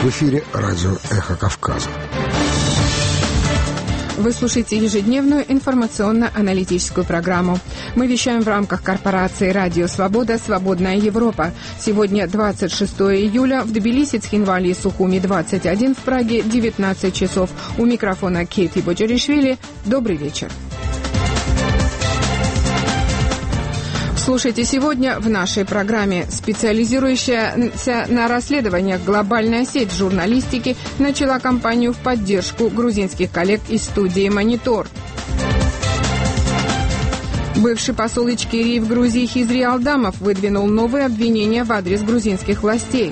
В эфире радио «Эхо Кавказа». Вы слушаете ежедневную информационно-аналитическую программу. Мы вещаем в рамках корпорации «Радио Свобода. Свободная Европа». Сегодня 26 июля. В Тбилиси, Цхинвале и Сухуми 21, в Праге 19 часов. У микрофона Кейти Боджеришвили. Добрый вечер. Слушайте сегодня в нашей программе. Специализирующаяся на расследованиях глобальная сеть журналистики начала кампанию в поддержку грузинских коллег из студии «Монитор». Бывший посол Ичкерии в Грузии Хизри Алдамов выдвинул новые обвинения в адрес грузинских властей.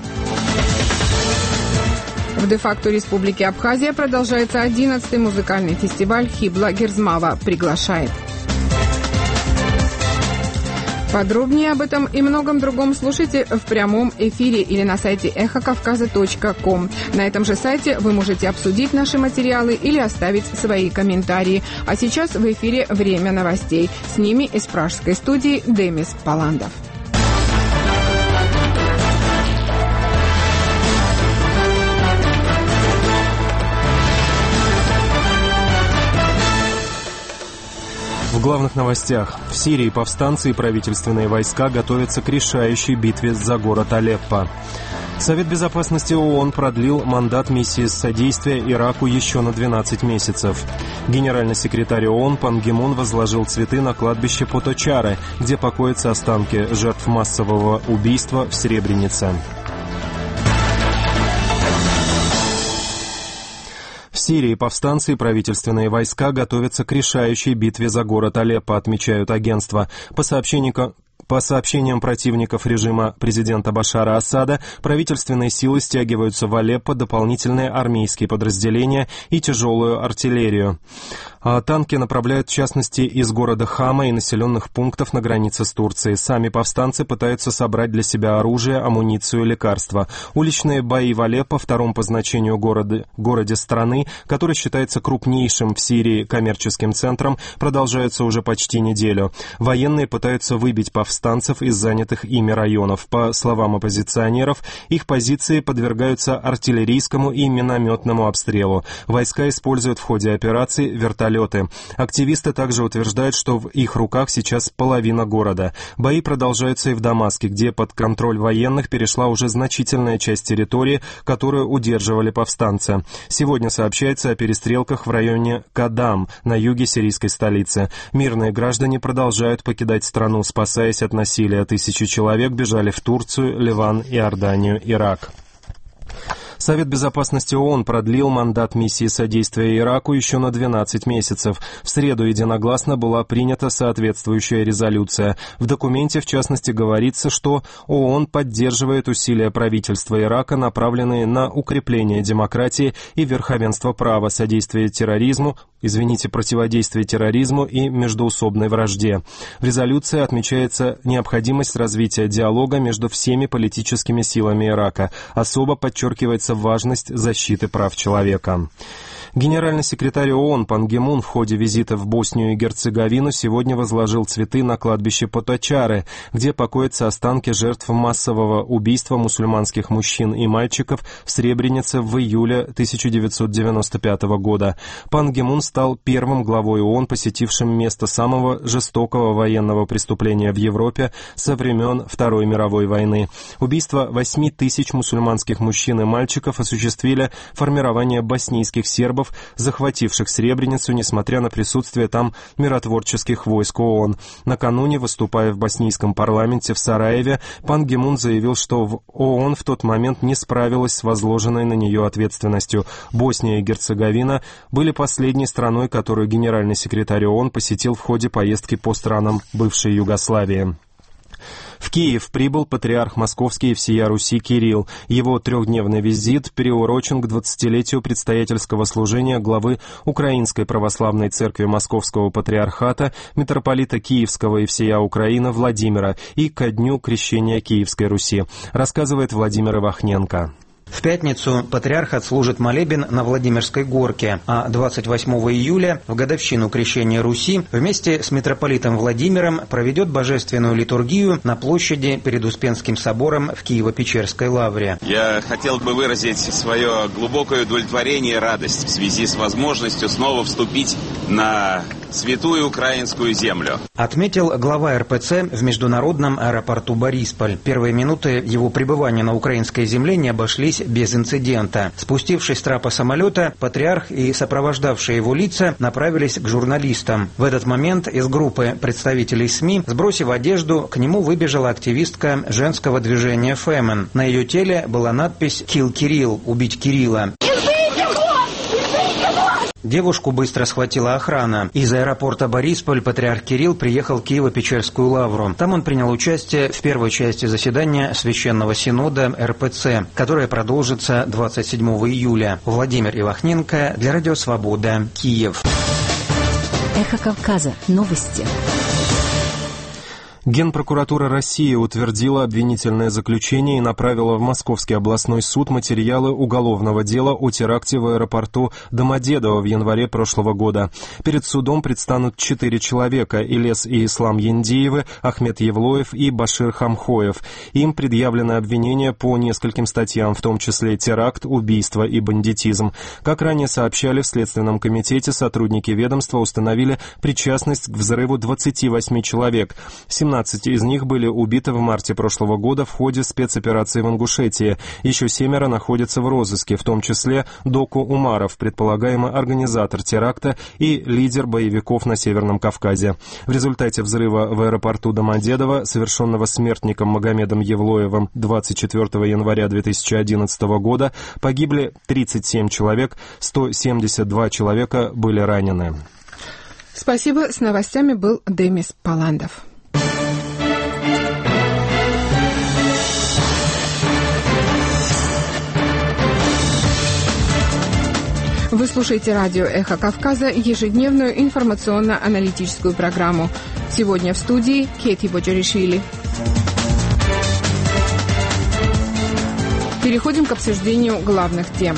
В де-факто Республике Абхазия продолжается 11-й музыкальный фестиваль «Хибла Герзмава приглашает». Подробнее об этом и многом другом слушайте в прямом эфире или на сайте эхокавказа.ком. На этом же сайте вы можете обсудить наши материалы или оставить свои комментарии. А сейчас в эфире «Время новостей». С ними из пражской студии Демис Паландов. В главных новостях. В Сирии повстанцы и правительственные войска готовятся к решающей битве за город Алеппо. Совет Безопасности ООН продлил мандат миссии содействия Ираку еще на 12 месяцев. Генеральный секретарь ООН Пан Ги Мун возложил цветы на кладбище Поточары, где покоятся останки жертв массового убийства в Сребренице. В Сирии повстанцы и правительственные войска готовятся к решающей битве за город Алеппо, отмечают агентства. По сообщениям противников режима президента Башара Асада, правительственные силы стягиваются в Алеппо, дополнительные армейские подразделения и тяжелую артиллерию. Танки направляют, в частности, из города Хама и населенных пунктов на границе с Турцией. Сами повстанцы пытаются собрать для себя оружие, амуницию и лекарства. Уличные бои в Алеппо, втором по значению городе страны, который считается крупнейшим в Сирии коммерческим центром, продолжаются уже почти неделю. Военные пытаются выбить повстанцев из занятых ими районов. По словам оппозиционеров, их позиции подвергаются артиллерийскому и минометному обстрелу. Войска используют в ходе операции вертолеты. Активисты также утверждают, что в их руках сейчас половина города. Бои продолжаются и в Дамаске, где под контроль военных перешла уже значительная часть территории, которую удерживали повстанцы. Сегодня сообщается о перестрелках в районе Кадам, на юге сирийской столицы. Мирные граждане продолжают покидать страну, спасаясь от насилия. Тысячи человек бежали в Турцию, Ливан, Иорданию, Ирак. Совет Безопасности ООН продлил мандат миссии содействия Ираку еще на 12 месяцев. В среду единогласно была принята соответствующая резолюция. В документе, в частности, говорится, что ООН поддерживает усилия правительства Ирака, направленные на укрепление демократии и верховенства права, противодействие терроризму и междоусобной вражде. В резолюции отмечается необходимость развития диалога между всеми политическими силами Ирака. Особо подчеркивается важность защиты прав человека. Генеральный секретарь ООН Пан Ги Мун в ходе визита в Боснию и Герцеговину сегодня возложил цветы на кладбище Поточары, где покоятся останки жертв массового убийства мусульманских мужчин и мальчиков в Сребренице в июле 1995 года. Пан Ги Мун стал первым главой ООН, посетившим место самого жестокого военного преступления в Европе со времен Второй мировой войны. Убийство 8 тысяч мусульманских мужчин и мальчиков осуществили формирование боснийских сербов, захвативших Сребреницу, несмотря на присутствие там миротворческих войск ООН. Накануне, выступая в боснийском парламенте в Сараеве, Пан Ги Мун заявил, что ООН в тот момент не справилась с возложенной на нее ответственностью. Босния и Герцеговина были последней страной, которую генеральный секретарь ООН посетил в ходе поездки по странам бывшей Югославии. В Киев прибыл патриарх Московский и всея Руси Кирилл. Его трехдневный визит приурочен к 20-летию предстоятельского служения главы Украинской православной церкви Московского патриархата, митрополита Киевского и всея Украины Владимира и ко дню крещения Киевской Руси, рассказывает Владимир Ивахненко. В пятницу патриарх отслужит молебен на Владимирской горке, а 28 июля, в годовщину крещения Руси, вместе с митрополитом Владимиром проведет божественную литургию на площади перед Успенским собором в Киево-Печерской лавре. Я хотел бы выразить свое глубокое удовлетворение и радость в связи с возможностью снова вступить на святую украинскую землю. Отметил глава РПЦ в международном аэропорту Борисполь. Первые минуты его пребывания на украинской земле не обошлись без инцидента. Спустившись с трапа самолета, патриарх и сопровождавшие его лица направились к журналистам. В этот момент из группы представителей СМИ, сбросив одежду, к нему выбежала активистка женского движения «Фемен». На ее теле была надпись «Kill Кирилл» – «Убить Кирилла». Девушку быстро схватила охрана. Из аэропорта Борисполь патриарх Кирилл приехал в Киево-Печерскую лавру. Там он принял участие в первой части заседания Священного Синода РПЦ, которое продолжится 27 июля. Владимир Ивахненко для Радио Свобода, Киев. Эхо Кавказа. Новости. Генпрокуратура России утвердила обвинительное заключение и направила в Московский областной суд материалы уголовного дела о теракте в аэропорту Домодедово в январе прошлого года. Перед судом предстанут 4 человека – Илес и Ислам Яндиевы, Ахмед Евлоев и Башир Хамхоев. Им предъявлено обвинение по нескольким статьям, в том числе теракт, убийство и бандитизм. Как ранее сообщали в Следственном комитете, сотрудники ведомства установили причастность к взрыву 28 человек. 17 из них были убиты в марте прошлого года в ходе спецоперации в Ингушетии. Еще 7 находятся в розыске, в том числе Доку Умаров, предполагаемый организатор теракта и лидер боевиков на Северном Кавказе. В результате взрыва в аэропорту Домодедово, совершенного смертником Магомедом Евлоевым 24 января 2011 года, погибли 37 человек, 172 человека были ранены. Спасибо. С новостями был Демис Паландов. Вы слушаете радио «Эхо Кавказа», ежедневную информационно-аналитическую программу. Сегодня в студии Кети Боджаришвили. Переходим к обсуждению главных тем.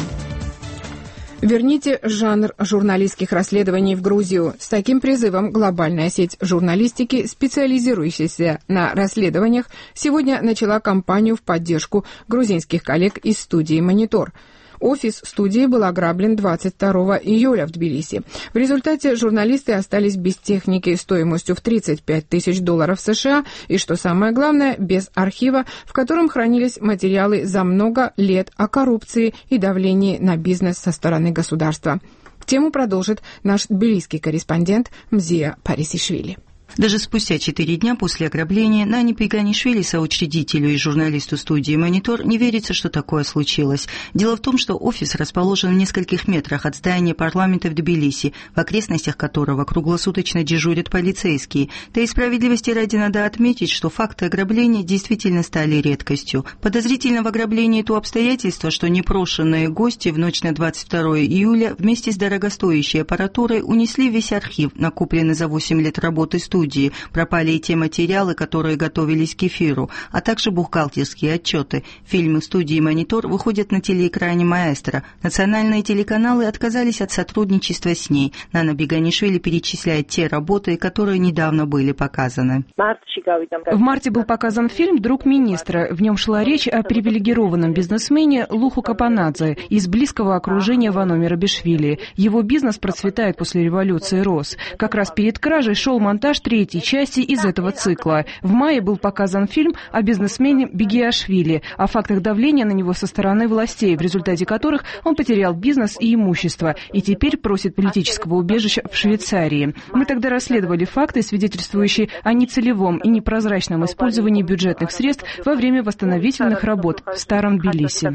Верните жанр журналистских расследований в Грузию. С таким призывом глобальная сеть журналистики, специализирующаяся на расследованиях, сегодня начала кампанию в поддержку грузинских коллег из студии «Монитор». Офис студии был ограблен 22 июля в Тбилиси. В результате журналисты остались без техники стоимостью в $35 тысяч США и, что самое главное, без архива, в котором хранились материалы за много лет о коррупции и давлении на бизнес со стороны государства. Тему продолжит наш тбилисский корреспондент Мзия Парисишвили. Даже спустя 4 дня после ограбления Нани Пеганишвили, соучредителю и журналисту студии «Монитор», не верится, что такое случилось. Дело в том, что офис расположен в нескольких метрах от здания парламента в Тбилиси, в окрестностях которого круглосуточно дежурят полицейские. Да и справедливости ради надо отметить, что факты ограбления действительно стали редкостью. Подозрительно в ограблении то обстоятельство, что непрошенные гости в ночь на 22 июля вместе с дорогостоящей аппаратурой унесли весь архив, накопленный за 8 лет работы студии. Пропали и те материалы, которые готовились к эфиру, а также бухгалтерские отчеты. Фильмы студии «Монитор» выходят на телеэкране «Маэстро». Национальные телеканалы отказались от сотрудничества с ней. Нана Пеганишвили перечисляет те работы, которые недавно были показаны. В марте был показан фильм «Друг министра». В нем шла речь о привилегированном бизнесмене Луху Капанадзе из близкого окружения Вано Мерабишвили. Его бизнес процветает после революции, рос. Как раз перед кражей шел монтаж 3-й части из этого цикла. В мае был показан фильм о бизнесмене Бегиашвили, о фактах давления на него со стороны властей, в результате которых он потерял бизнес и имущество, и теперь просит политического убежища в Швейцарии. Мы тогда расследовали факты, свидетельствующие о нецелевом и непрозрачном использовании бюджетных средств во время восстановительных работ в Старом Тбилиси.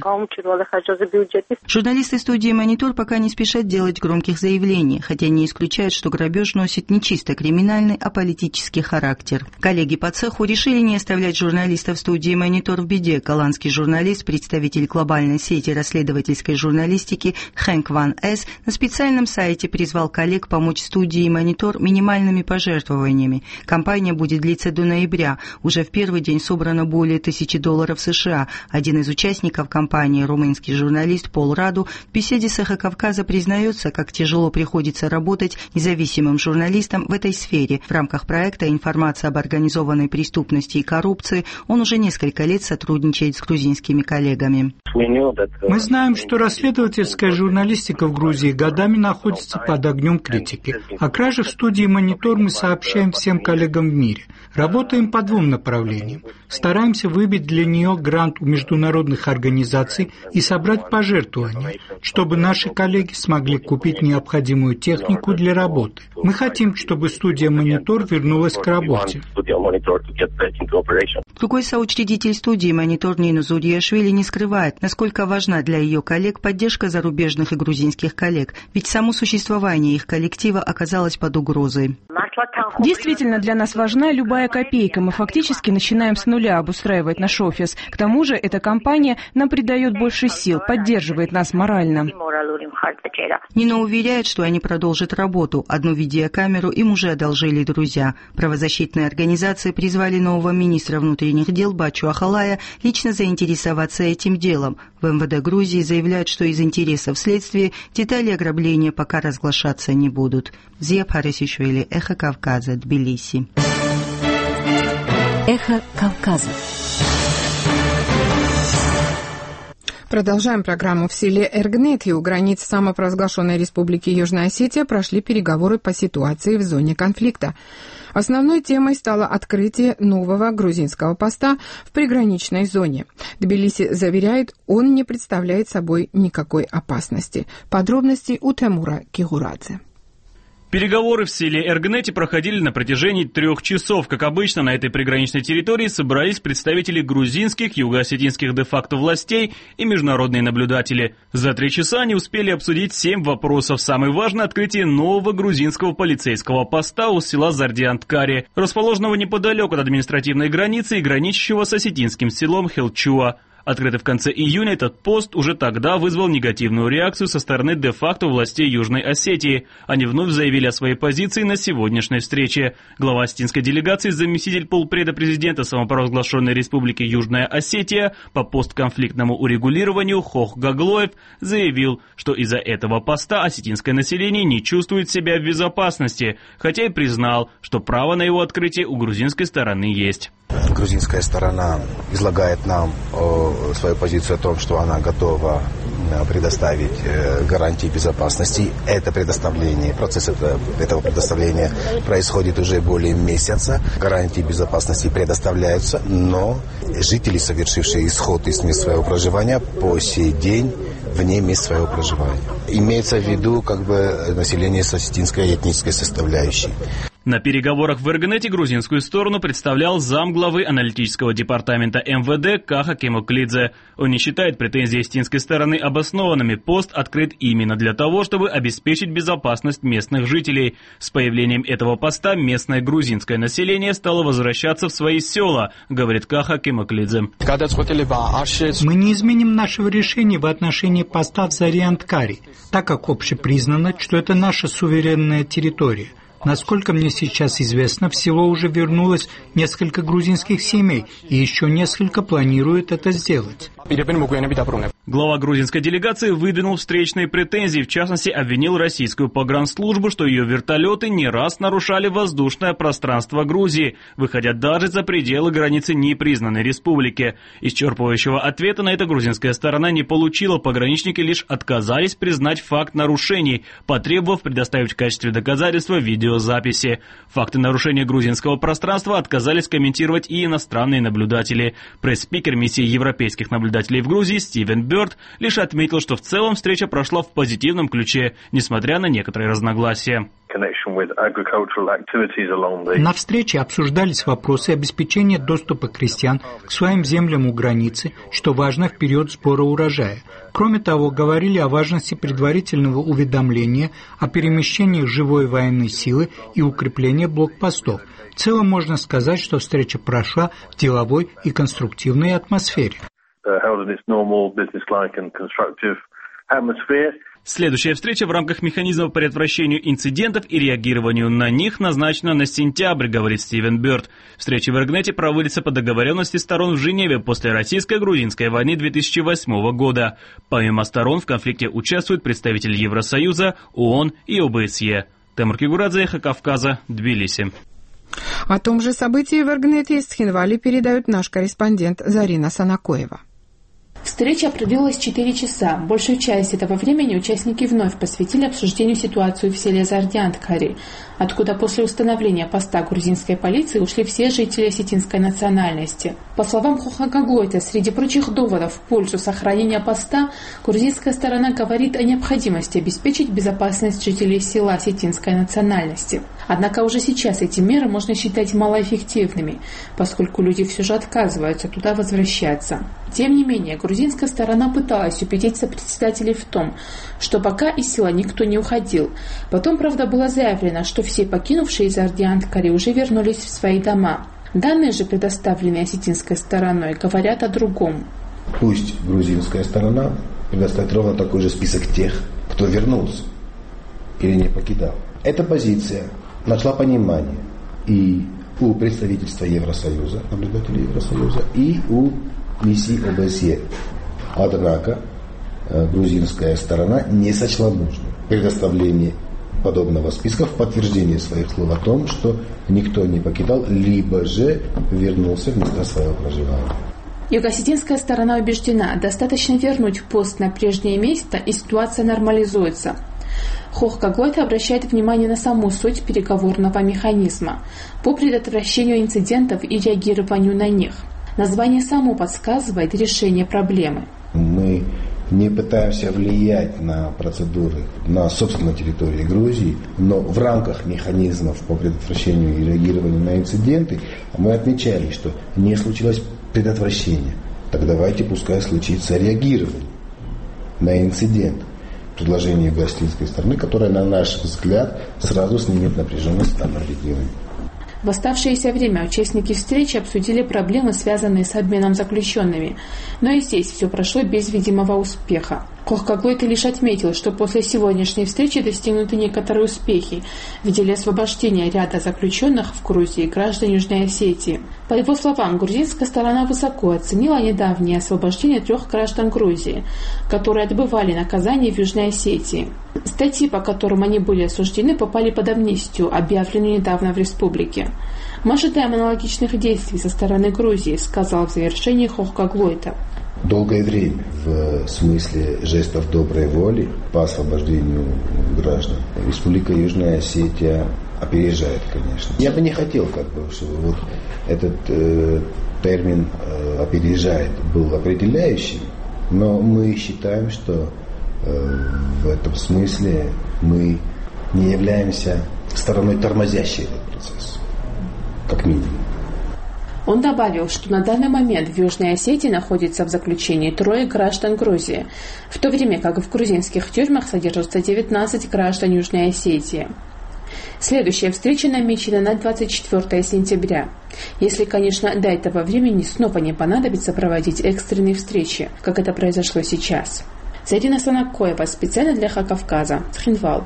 Журналисты студии «Монитор» пока не спешат делать громких заявлений, хотя не исключают, что грабеж носит не чисто криминальный, а политический характер. Коллеги по цеху решили не оставлять журналистов студии «Монитор» в беде. Голландский журналист, представитель глобальной сети расследовательской журналистики Хэнк Ван Эс на специальном сайте призвал коллег помочь студии «Монитор» минимальными пожертвованиями. Кампания будет длиться до ноября. Уже в первый день собрано более $1000 США. Один из участников кампании, румынский журналист Пол Раду, в беседе с «Эхо Кавказа» признается, как тяжело приходится работать независимым журналистам в этой сфере. В рамках проекта «Информация об организованной преступности и коррупции» он уже несколько лет сотрудничает с грузинскими коллегами. Мы знаем, что расследовательская журналистика в Грузии годами находится под огнем критики. О краже в студии «Монитор» мы сообщаем всем коллегам в мире. Работаем по двум направлениям. Стараемся выбить для нее грант у международных организаций и собрать пожертвования, чтобы наши коллеги смогли купить необходимую технику для работы. Мы хотим, чтобы студия «Монитор» вернулась к работе. Другой соучредитель студии «Монитор» Нина Зурьяшвили не скрывает, насколько важна для ее коллег поддержка зарубежных и грузинских коллег, ведь само существование их коллектива оказалось под угрозой. Действительно, для нас важна любая копейка. Мы фактически начинаем с нуля обустраивать наш офис. К тому же эта компания нам придает больше сил, поддерживает нас морально. Нина уверяет, что они продолжат работу. Одну видеокамеру им уже одолжили друзья. Правозащитные организации призвали нового министра внутренних дел Бачу Ахалая лично заинтересоваться этим делом. В МВД Грузии заявляют, что из интересов следствия детали ограбления пока разглашаться не будут. Зия Парисишвили, «Эхо Кавказа», Тбилиси. Эхо Кавказа. Продолжаем программу. В селе Эргнети у границ самопровозглашенной республики Южная Осетия прошли переговоры по ситуации в зоне конфликта. Основной темой стало открытие нового грузинского поста в приграничной зоне. Тбилиси заверяет, он не представляет собой никакой опасности. Подробности у Темура Кигурадзе. Переговоры в селе Эргнети проходили на протяжении 3 часов. Как обычно, на этой приграничной территории собрались представители грузинских, юго-осетинских де-факто властей и международные наблюдатели. За 3 часа они успели обсудить 7 вопросов. Самый важный – открытие нового грузинского полицейского поста у села Зардианткари, расположенного неподалеку от административной границы и граничащего с осетинским селом Хелчуа. Открытый в конце июня, этот пост уже тогда вызвал негативную реакцию со стороны де-факто властей Южной Осетии. Они вновь заявили о своей позиции на сегодняшней встрече. Глава осетинской делегации, заместитель полпреда президента самопровозглашенной республики Южная Осетия по постконфликтному урегулированию Хох Гаглоев заявил, что из-за этого поста осетинское население не чувствует себя в безопасности, хотя и признал, что право на его открытие у грузинской стороны есть. Грузинская сторона излагает нам свою позицию о том, что она готова предоставить гарантии безопасности. Это предоставление, процесс этого предоставления происходит уже более месяца. Гарантии безопасности предоставляются, но жители, совершившие исход из мест своего проживания, по сей день вне мест своего проживания. Имеется в виду население с осетинской этнической составляющей. На переговорах в Эргнете грузинскую сторону представлял замглавы аналитического департамента МВД Каха Кемоклидзе. Он не считает претензии осетинской стороны обоснованными. Пост открыт именно для того, чтобы обеспечить безопасность местных жителей. С появлением этого поста местное грузинское население стало возвращаться в свои села, говорит Каха Кемоклидзе. Мы не изменим нашего решения в отношении поста в Зардианткари, так как общепризнано, что это наша суверенная территория. Насколько мне сейчас известно, в село уже вернулось несколько грузинских семей, и еще несколько планируют это сделать. Глава грузинской делегации выдвинул встречные претензии, в частности, обвинил российскую погранслужбу, что ее вертолеты не раз нарушали воздушное пространство Грузии, выходя даже за пределы границы непризнанной республики. Исчерпывающего ответа на это грузинская сторона не получила, пограничники лишь отказались признать факт нарушений, потребовав предоставить в качестве доказательства видеозаписи. Факты нарушения грузинского пространства отказались комментировать и иностранные наблюдатели. Пресс-спикер миссии европейских наблюдателей в Грузии Стивен Бёрн Бёрд лишь отметил, что в целом встреча прошла в позитивном ключе, несмотря на некоторые разногласия. На встрече обсуждались вопросы обеспечения доступа крестьян к своим землям у границы, что важно в период сбора урожая. Кроме того, говорили о важности предварительного уведомления о перемещении живой военной силы и укреплении блокпостов. В целом можно сказать, что встреча прошла в деловой и конструктивной атмосфере. Следующая встреча в рамках механизма по предотвращению инцидентов и реагированию на них назначена на сентябрь, говорит Стивен Бёрд. Встреча в Эргнете проводится по договоренности сторон в Женеве после российско-грузинской войны 2008 года. Помимо сторон в конфликте участвуют представители Евросоюза, ООН и ОБСЕ. Темур Кигурадзе, Эхо Кавказа, Тбилиси. О том же событии в Эргнете из Цхинвали передает наш корреспондент Зарина Санакоева. Встреча продлилась 4 часа. Большую часть этого времени участники вновь посвятили обсуждению ситуации в селе Зардианткари, откуда после установления поста грузинской полиции ушли все жители осетинской национальности. По словам Хохагаглойта, среди прочих доводов в пользу сохранения поста, грузинская сторона говорит о необходимости обеспечить безопасность жителей села осетинской национальности. Однако уже сейчас эти меры можно считать малоэффективными, поскольку люди все же отказываются туда возвращаться. Тем не менее, грузинская сторона пыталась убедить сопредседателей в том, что пока из села никто не уходил. Потом, правда, было заявлено, что все покинувшие Зардианткари уже вернулись в свои дома. Данные же, предоставленные осетинской стороной, говорят о другом. Пусть грузинская сторона предоставит ровно такой же список тех, кто вернулся или не покидал. Эта позиция нашла понимание и у представительства Евросоюза, наблюдателей Евросоюза, и у миссии ОБСЕ. Однако грузинская сторона не сочла нужным предоставление подобного списка в подтверждение своих слов о том, что никто не покидал, либо же вернулся в места своего проживания. Юго-осетинская сторона убеждена, достаточно вернуть пост на прежнее место, и ситуация нормализуется. Хохгаглойта обращает внимание на саму суть переговорного механизма по предотвращению инцидентов и реагированию на них. Название само подсказывает решение проблемы. Мы не пытаемся влиять на процедуры на собственной территории Грузии, но в рамках механизмов по предотвращению и реагированию на инциденты мы отмечали, что не случилось предотвращение. Так давайте пускай случится реагирование на инцидент. Предложение юго-осетинской стороны, которое, на наш взгляд, сразу снимет напряженность в данном регионе. В оставшееся время участники встречи обсудили проблемы, связанные с обменом заключенными, но и здесь все прошло без видимого успеха. Хохгаглойта лишь отметил, что после сегодняшней встречи достигнуты некоторые успехи в деле освобождения ряда заключенных в Грузии граждан Южной Осетии. По его словам, грузинская сторона высоко оценила недавнее освобождение 3 граждан Грузии, которые отбывали наказание в Южной Осетии. Статьи, по которым они были осуждены, попали под амнистию, объявленную недавно в республике. «Мы ожидаем аналогичных действий со стороны Грузии», сказал в завершении Хохгаглойта. Долгое время в смысле жестов доброй воли по освобождению граждан Республика Южная Осетия опережает, конечно. Я бы не хотел, чтобы вот этот термин «опережает» был определяющим, но мы считаем, что в этом смысле мы не являемся стороной, тормозящей этот процесс, как минимум. Он добавил, что на данный момент в Южной Осетии находится в заключении 3 граждан Грузии, в то время как в грузинских тюрьмах содержатся 19 граждан Южной Осетии. Следующая встреча намечена на 24 сентября. Если, конечно, до этого времени снова не понадобится проводить экстренные встречи, как это произошло сейчас. Зарина Санакоева, специально для Эхо Кавказа, Цхинвал.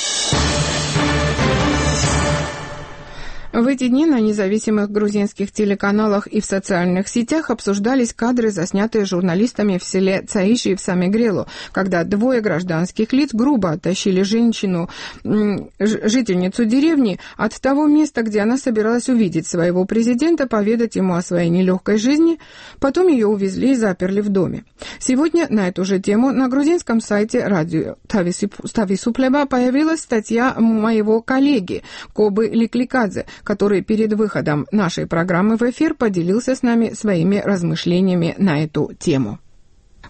В эти дни на независимых грузинских телеканалах и в социальных сетях обсуждались кадры, заснятые журналистами в селе Цаиши в Самигрелу, когда 2 гражданских лиц грубо оттащили женщину, жительницу деревни, от того места, где она собиралась увидеть своего президента, поведать ему о своей нелегкой жизни. Потом ее увезли и заперли в доме. Сегодня на эту же тему на грузинском сайте радио Тависуплеба появилась статья моего коллеги Кобы Ликликадзе, который перед выходом нашей программы в эфир поделился с нами своими размышлениями на эту тему.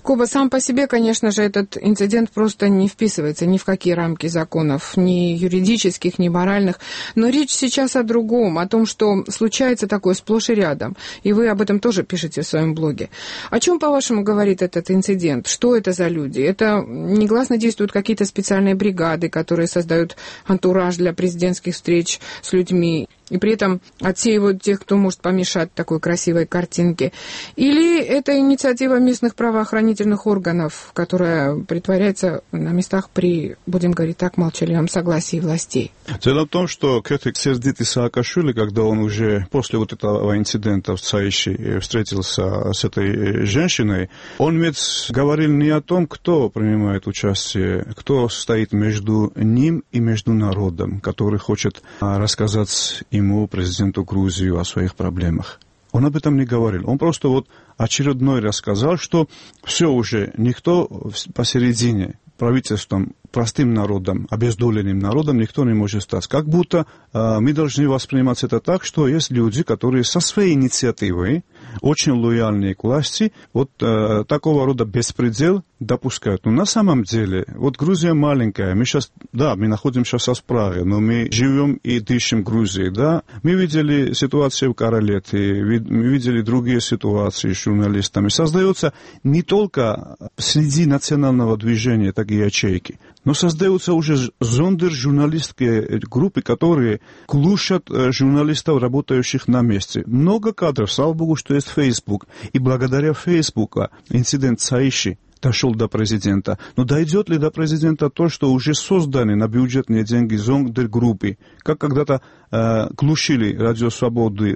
Коба, сам по себе, конечно же, этот инцидент просто не вписывается ни в какие рамки законов, ни юридических, ни моральных. Но речь сейчас о другом, о том, что случается такое сплошь и рядом. И вы об этом тоже пишете в своем блоге. О чем, по-вашему, говорит этот инцидент? Что это за люди? Это негласно действуют какие-то специальные бригады, которые создают антураж для президентских встреч с людьми, и при этом отсеивают тех, кто может помешать такой красивой картинке? Или это инициатива местных правоохранительных органов, которая притворяется на местах при, будем говорить так, молчаливом согласии властей? Дело в том, что критик сердитый Саакашвили, когда он уже после вот этого инцидента в Цаиши встретился с этой женщиной, он ведь говорил не о том, кто принимает участие, кто стоит между ним и между народом, который хочет рассказать ему, президенту Грузии, о своих проблемах. Он об этом не говорил. Он просто вот очередной раз сказал, что все уже, никто посередине, правительством, простым народом, обездоленным народом никто не может стать. Как будто мы должны воспринимать это так, что есть люди, которые со своей инициативой, очень лояльные к власти, вот такого рода беспредел допускают. Но на самом деле, вот Грузия маленькая, мы сейчас, да, мы находимся сейчас в Праге, но мы живем и дышим Грузией, да. Мы видели ситуацию в Королете, мы видели другие ситуации с журналистами. Создается не только среди национального движения такие ячейки, но создаются уже журналистские группы, которые глушат журналистов, работающих на месте. Много кадров, слава богу, что есть Facebook. И благодаря Facebook инцидент Цаиши дошел до президента. Но дойдет ли до президента то, что уже созданы на бюджетные деньги зондер-группы, как когда-то глушили Радио Свободы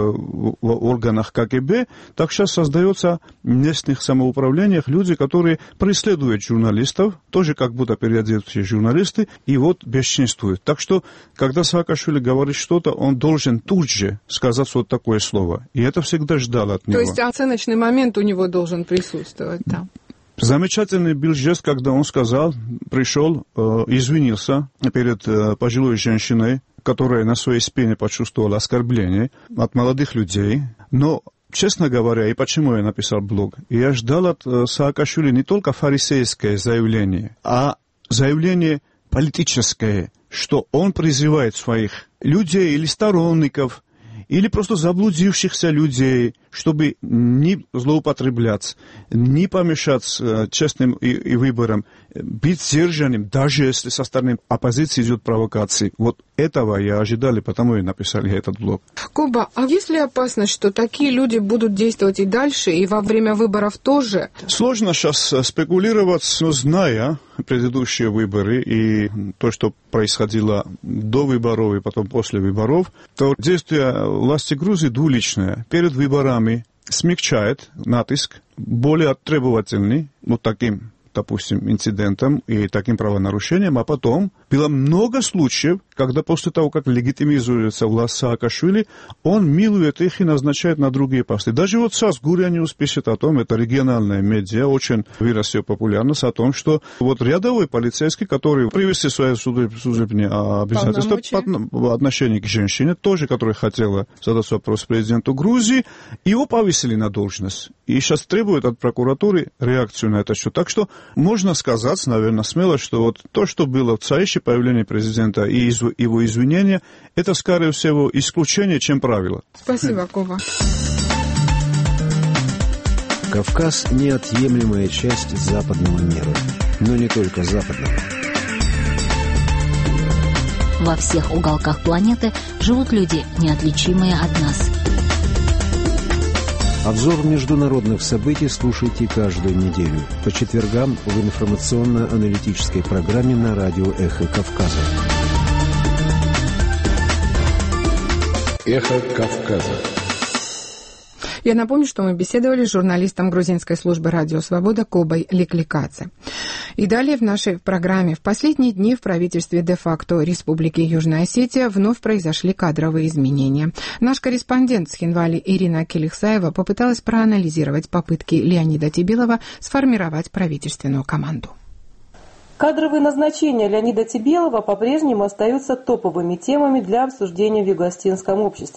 в органах КГБ, так сейчас создается в местных самоуправлениях люди, которые преследуют журналистов, тоже как будто переодетые журналисты, и вот бесчинствуют. Так что, когда Саакашвили говорит что-то, он должен тут же сказать вот такое слово. И это всегда ждал от него. То есть оценочный момент у него должен присутствовать там. Замечательный был жест, когда он сказал, пришел, извинился перед пожилой женщиной, которая на своей спине почувствовала оскорбление от молодых людей. Но, честно говоря, и почему я написал блог, я ждал от Саакашвили не только фарисейское заявление, а заявление политическое, что он призывает своих людей или сторонников, или просто заблудившихся людей, чтобы не злоупотреблять, не помешать честным и выборам, быть сдержанным, даже если со стороны оппозиции идет провокации. Вот этого я ожидал, и потому и написали этот блог. Коба, а есть ли опасность, что такие люди будут действовать и дальше, и во время выборов тоже? Сложно сейчас спекулировать, но зная предыдущие выборы и то, что происходило до выборов и потом после выборов, то действия власти Грузии двуличные. Перед выборами смягчает натиск, более требовательный, вот таким, допустим, инцидентом и таким правонарушением, а потом было много случаев, когда после того, как легитимизируется власть Саакашвили, он милует их и назначает на другие посты. Даже вот сейчас Гурия Ньюс пишет о том, это региональная медиа, очень выросла популярность о том, что вот рядовой полицейский, который привести свои служебные обязательства в отношении к женщине, тоже, которая хотела задать вопрос президенту Грузии, его повесили на должность. И сейчас требуют от прокуратуры реакцию на это счет. Так что можно сказать, наверное, смело, что вот то, что было в Цаиши, появление президента и его извинения, это, скорее всего, исключение, чем правило. Спасибо, Коба. Кавказ – неотъемлемая часть западного мира, но не только западного. Во всех уголках планеты живут люди, неотличимые от нас. Обзор международных событий слушайте каждую неделю по четвергам в информационно-аналитической программе на радио «Эхо Кавказа». «Эхо Кавказа». Я напомню, что мы беседовали с журналистом грузинской службы «Радио Свобода» Кобой Ликликадзе. И далее в нашей программе. В последние дни в правительстве де-факто Республики Южная Осетия вновь произошли кадровые изменения. Наш корреспондент с Хинвали Ирина Келихсаева попыталась проанализировать попытки Леонида Тебелова сформировать правительственную команду. Кадровые назначения Леонида Тебелова по-прежнему остаются топовыми темами для обсуждения в юго-осетинском обществе.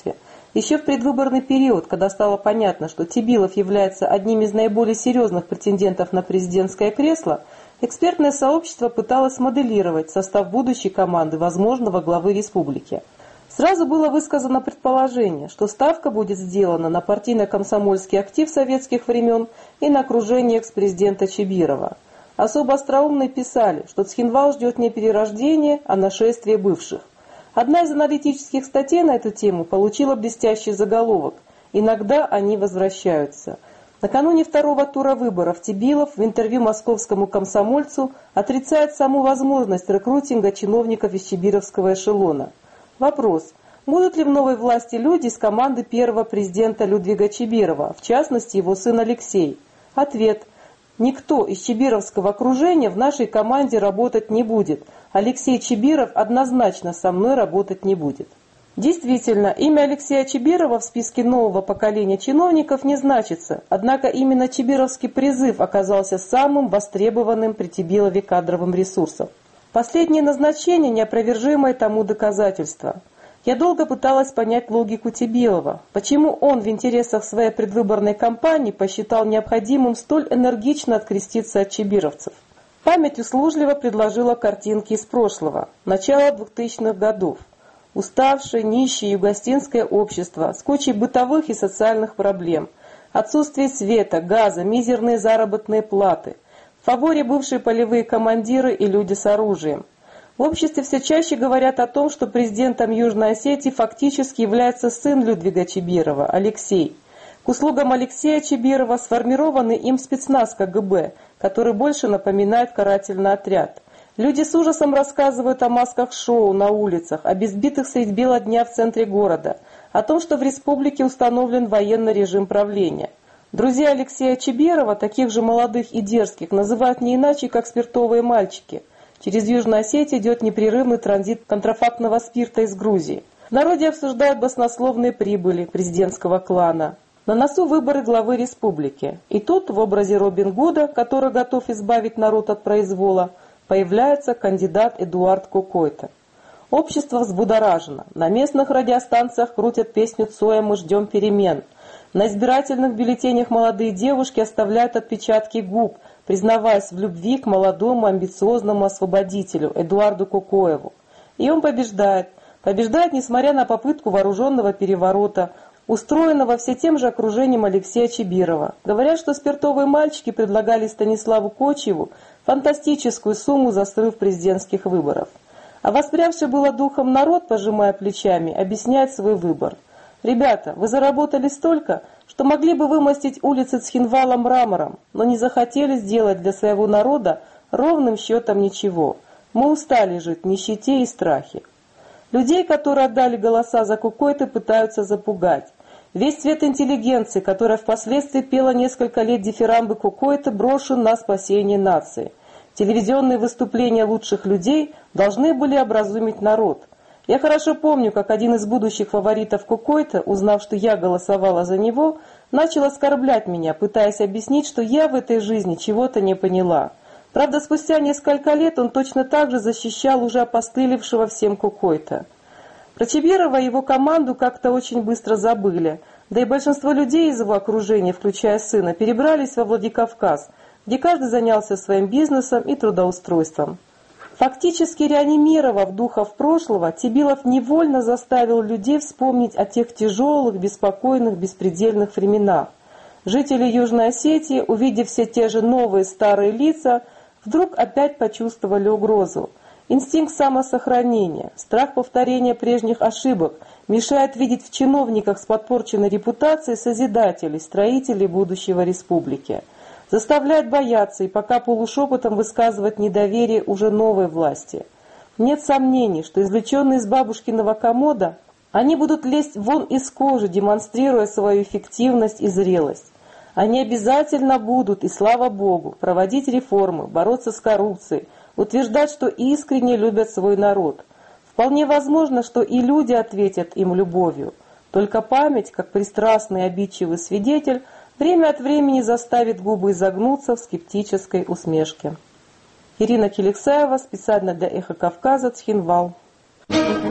Еще в предвыборный период, когда стало понятно, что Тибилов является одним из наиболее серьезных претендентов на президентское кресло, экспертное сообщество пыталось моделировать состав будущей команды возможного главы республики. Сразу было высказано предположение, что ставка будет сделана на партийно-комсомольский актив советских времен и на окружение экс-президента Чибирова. Особо остроумные писали, что Цхинвал ждет не перерождение, а нашествие бывших. Одна из аналитических статей на эту тему получила блестящий заголовок «Иногда они возвращаются». Накануне второго тура выборов Тибилов в интервью московскому комсомольцу отрицает саму возможность рекрутинга чиновников из чибировского эшелона. Вопрос: будут ли в новой власти люди из команды первого президента Людвига Чибирова, в частности его сын Алексей? Ответ: никто из чибировского окружения в нашей команде работать не будет. Алексей Чибиров однозначно со мной работать не будет. Действительно, имя Алексея Чибирова в списке нового поколения чиновников не значится, однако именно чибировский призыв оказался самым востребованным при Тибилове кадровым ресурсом. Последнее назначение – неопровержимое тому доказательство. Я долго пыталась понять логику Тибилова, почему он в интересах своей предвыборной кампании посчитал необходимым столь энергично откреститься от чибировцев. Память услужливо предложила картинки из прошлого, начала 2000-х годов. Уставшее, нищее югостинское общество с кучей бытовых и социальных проблем, отсутствие света, газа, мизерные заработные платы, в фаворе бывшие полевые командиры и люди с оружием. В обществе все чаще говорят о том, что президентом Южной Осетии фактически является сын Людвига Чибирова, Алексей. К услугам Алексея Чибирова сформированный им спецназ КГБ, который больше напоминает карательный отряд. Люди с ужасом рассказывают о масках-шоу на улицах, о избитых средь бела дня в центре города, о том, что в республике установлен военный режим правления. Друзья Алексея Чибирова, таких же молодых и дерзких, называют не иначе, как спиртовые мальчики. Через Южную Осетию идет непрерывный транзит контрафактного спирта из Грузии. В народе обсуждают баснословные прибыли президентского клана. На носу выборы главы республики. И тут, в образе Робин Гуда, который готов избавить народ от произвола, появляется кандидат Эдуард Кокойто. Общество взбудоражено. На местных радиостанциях крутят песню Цоя «Мы ждем перемен». На избирательных бюллетенях молодые девушки оставляют отпечатки губ, признаваясь в любви к молодому амбициозному освободителю Эдуарду Кокоеву. И он побеждает. Побеждает, несмотря на попытку вооруженного переворота, устроенного все тем же окружением Алексея Чибирова. Говорят, что спиртовые мальчики предлагали Станиславу Кочеву фантастическую сумму за срыв президентских выборов. А воспрявший было духом народ, пожимая плечами, объясняет свой выбор. «Ребята, вы заработали столько, что могли бы вымостить улицы Цхинвала мрамором, но не захотели сделать для своего народа ровным счетом ничего. Мы устали жить в нищете и страхе». Людей, которые отдали голоса за Кокойто, пытаются запугать. Весь цвет интеллигенции, которая впоследствии пела несколько лет дифирамбы Кокойто, брошен на спасение нации. Телевизионные выступления лучших людей должны были образумить народ. Я хорошо помню, как один из будущих фаворитов Кокойто, узнав, что я голосовала за него, начал оскорблять меня, пытаясь объяснить, что я в этой жизни чего-то не поняла. Правда, спустя несколько лет он точно так же защищал уже опостылевшего всем Кокойто. Про Чибирова и его команду как-то очень быстро забыли, да и большинство людей из его окружения, включая сына, перебрались во Владикавказ, где каждый занялся своим бизнесом и трудоустройством. Фактически реанимировав духов прошлого, Тибилов невольно заставил людей вспомнить о тех тяжелых, беспокойных, беспредельных временах. Жители Южной Осетии, увидев все те же новые старые лица, вдруг опять почувствовали угрозу. Инстинкт самосохранения, страх повторения прежних ошибок мешает видеть в чиновниках с подпорченной репутацией созидателей, строителей будущего республики. Заставляет бояться и пока полушепотом высказывать недоверие уже новой власти. Нет сомнений, что извлеченные из бабушкиного комода, они будут лезть вон из кожи, демонстрируя свою эффективность и зрелость. Они обязательно будут, и слава Богу, проводить реформы, бороться с коррупцией, утверждать, что искренне любят свой народ. Вполне возможно, что и люди ответят им любовью. Только память, как пристрастный и обидчивый свидетель, время от времени заставит губы изогнуться в скептической усмешке. Ирина Келексаева, специально для «Эхо Кавказа», Цхинвал.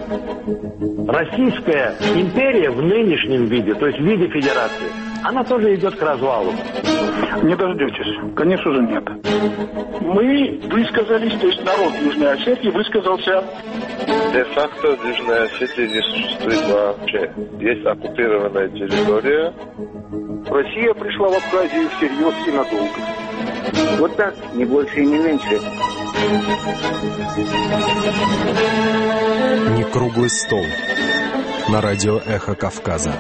Российская империя в нынешнем виде, то есть в виде федерации, она тоже идет к развалу. Не дождетесь. Конечно же, нет. Мы высказались, то есть народ Южной Осетии высказался. Де-факто в Южной Осетии не существует вообще. Есть оккупированная территория. Россия пришла в Абхазию всерьез и надолго. Вот так, не больше и не меньше. Не круглый стол. На радио «Эхо Кавказа».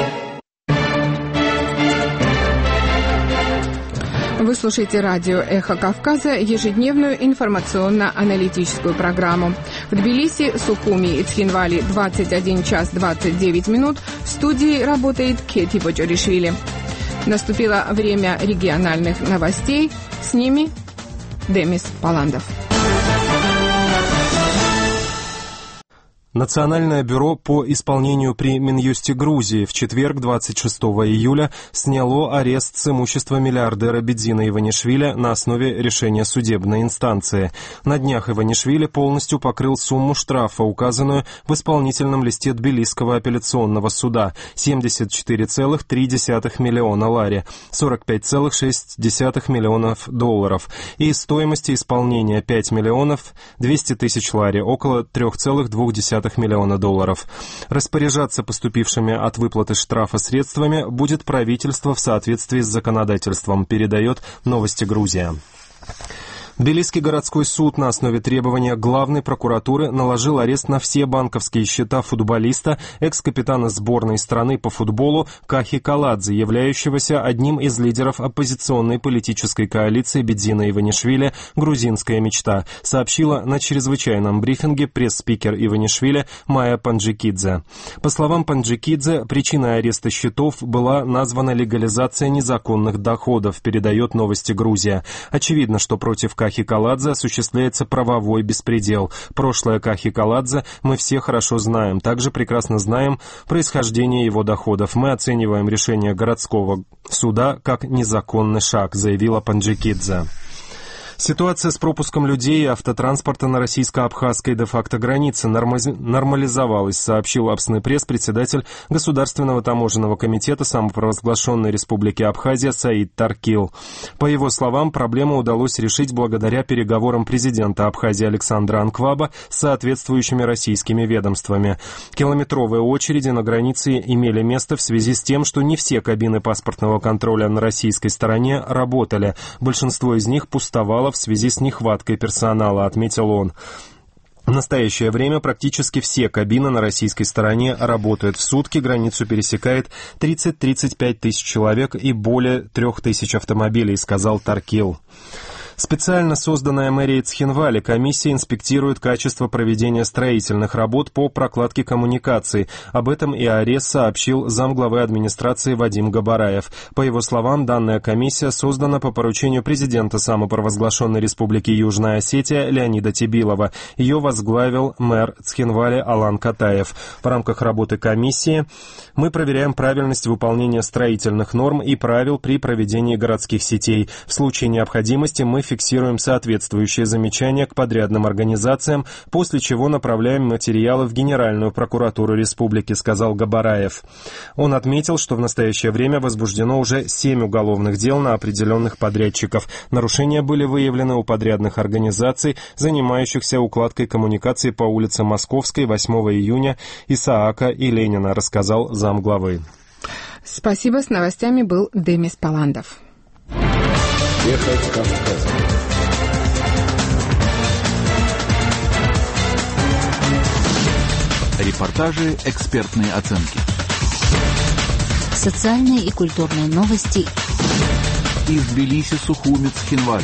Вы слушаете радио «Эхо Кавказа», ежедневную информационно-аналитическую программу. В Тбилиси, Сухуми и Цхинвали 21 час 29 минут. В студии работает Кети Бочоришвили. Наступило время региональных новостей. С ними Демис Паландов. Национальное бюро по исполнению при Минюсте Грузии в четверг, 26 июля, сняло арест с имущества миллиардера Бедзина Иванишвили на основе решения судебной инстанции. На днях Иванишвили полностью покрыл сумму штрафа, указанную в исполнительном листе Тбилисского апелляционного суда – 74,3 миллиона лари, 45,6 миллионов долларов, и стоимости исполнения 5 миллионов 200 тысяч лари, около 3,2 миллиона долларов. Распоряжаться поступившими от выплаты штрафа средствами будет правительство в соответствии с законодательством, передает «Новости Грузия». Тбилисский городской суд на основе требования главной прокуратуры наложил арест на все банковские счета футболиста, экс-капитана сборной страны по футболу Кахи Каладзе, являющегося одним из лидеров оппозиционной политической коалиции Бедзина Иванишвили «Грузинская мечта», сообщила на чрезвычайном брифинге пресс-спикер Иванишвили Майя Панджикидзе. По словам Панджикидзе, причиной ареста счетов была названа легализация незаконных доходов, передает «Новости Грузия». Очевидно, что против Кахи Каладзе осуществляется правовой беспредел. Прошлое Кахи Каладзе мы все хорошо знаем. Также прекрасно знаем происхождение его доходов. Мы оцениваем решение городского суда как незаконный шаг, заявила Панджикидзе. Ситуация с пропуском людей и автотранспорта на российско-абхазской де-факто границе нормализовалась, сообщил Абсны пресс председатель Государственного таможенного комитета самопровозглашенной Республики Абхазия Саид Таркил. По его словам, проблему удалось решить благодаря переговорам президента Абхазии Александра Анкваба с соответствующими российскими ведомствами. Километровые очереди на границе имели место в связи с тем, что не все кабины паспортного контроля на российской стороне работали. Большинство из них пустовало в связи с нехваткой персонала, отметил он. В настоящее время практически все кабины на российской стороне работают. В сутки границу пересекает 30-35 тысяч человек и более 3000 автомобилей, сказал Таркил. Специально созданная мэрией Цхинвали комиссия инспектирует качество проведения строительных работ по прокладке коммуникаций. Об этом ИАРЕС сообщил замглавы администрации Вадим Габараев. По его словам, данная комиссия создана по поручению президента самопровозглашенной Республики Южная Осетия Леонида Тебилова. Ее возглавил мэр Цхинвали Алан Катаев. В рамках работы комиссии мы проверяем правильность выполнения строительных норм и правил при проведении городских сетей. В случае необходимости мы фиксируем соответствующие замечания к подрядным организациям, после чего направляем материалы в Генеральную прокуратуру республики, сказал Габараев. Он отметил, что в настоящее время возбуждено уже 7 уголовных дел на определенных подрядчиков. Нарушения были выявлены у подрядных организаций, занимающихся укладкой коммуникаций по улице Московской 8 июня, Исаака и Ленина, рассказал замглавы. Спасибо. С новостями был Демис Паландов. Эхо Кавказа. Репортажи, экспертные оценки. Социальные и культурные новости. Из Тбилиси, Сухуми, Цхинвали.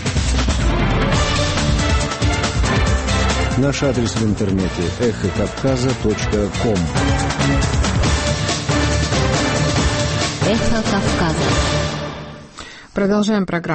Наш адрес в интернете эхокавказа.ком. Эхо Кавказа. Продолжаем программу.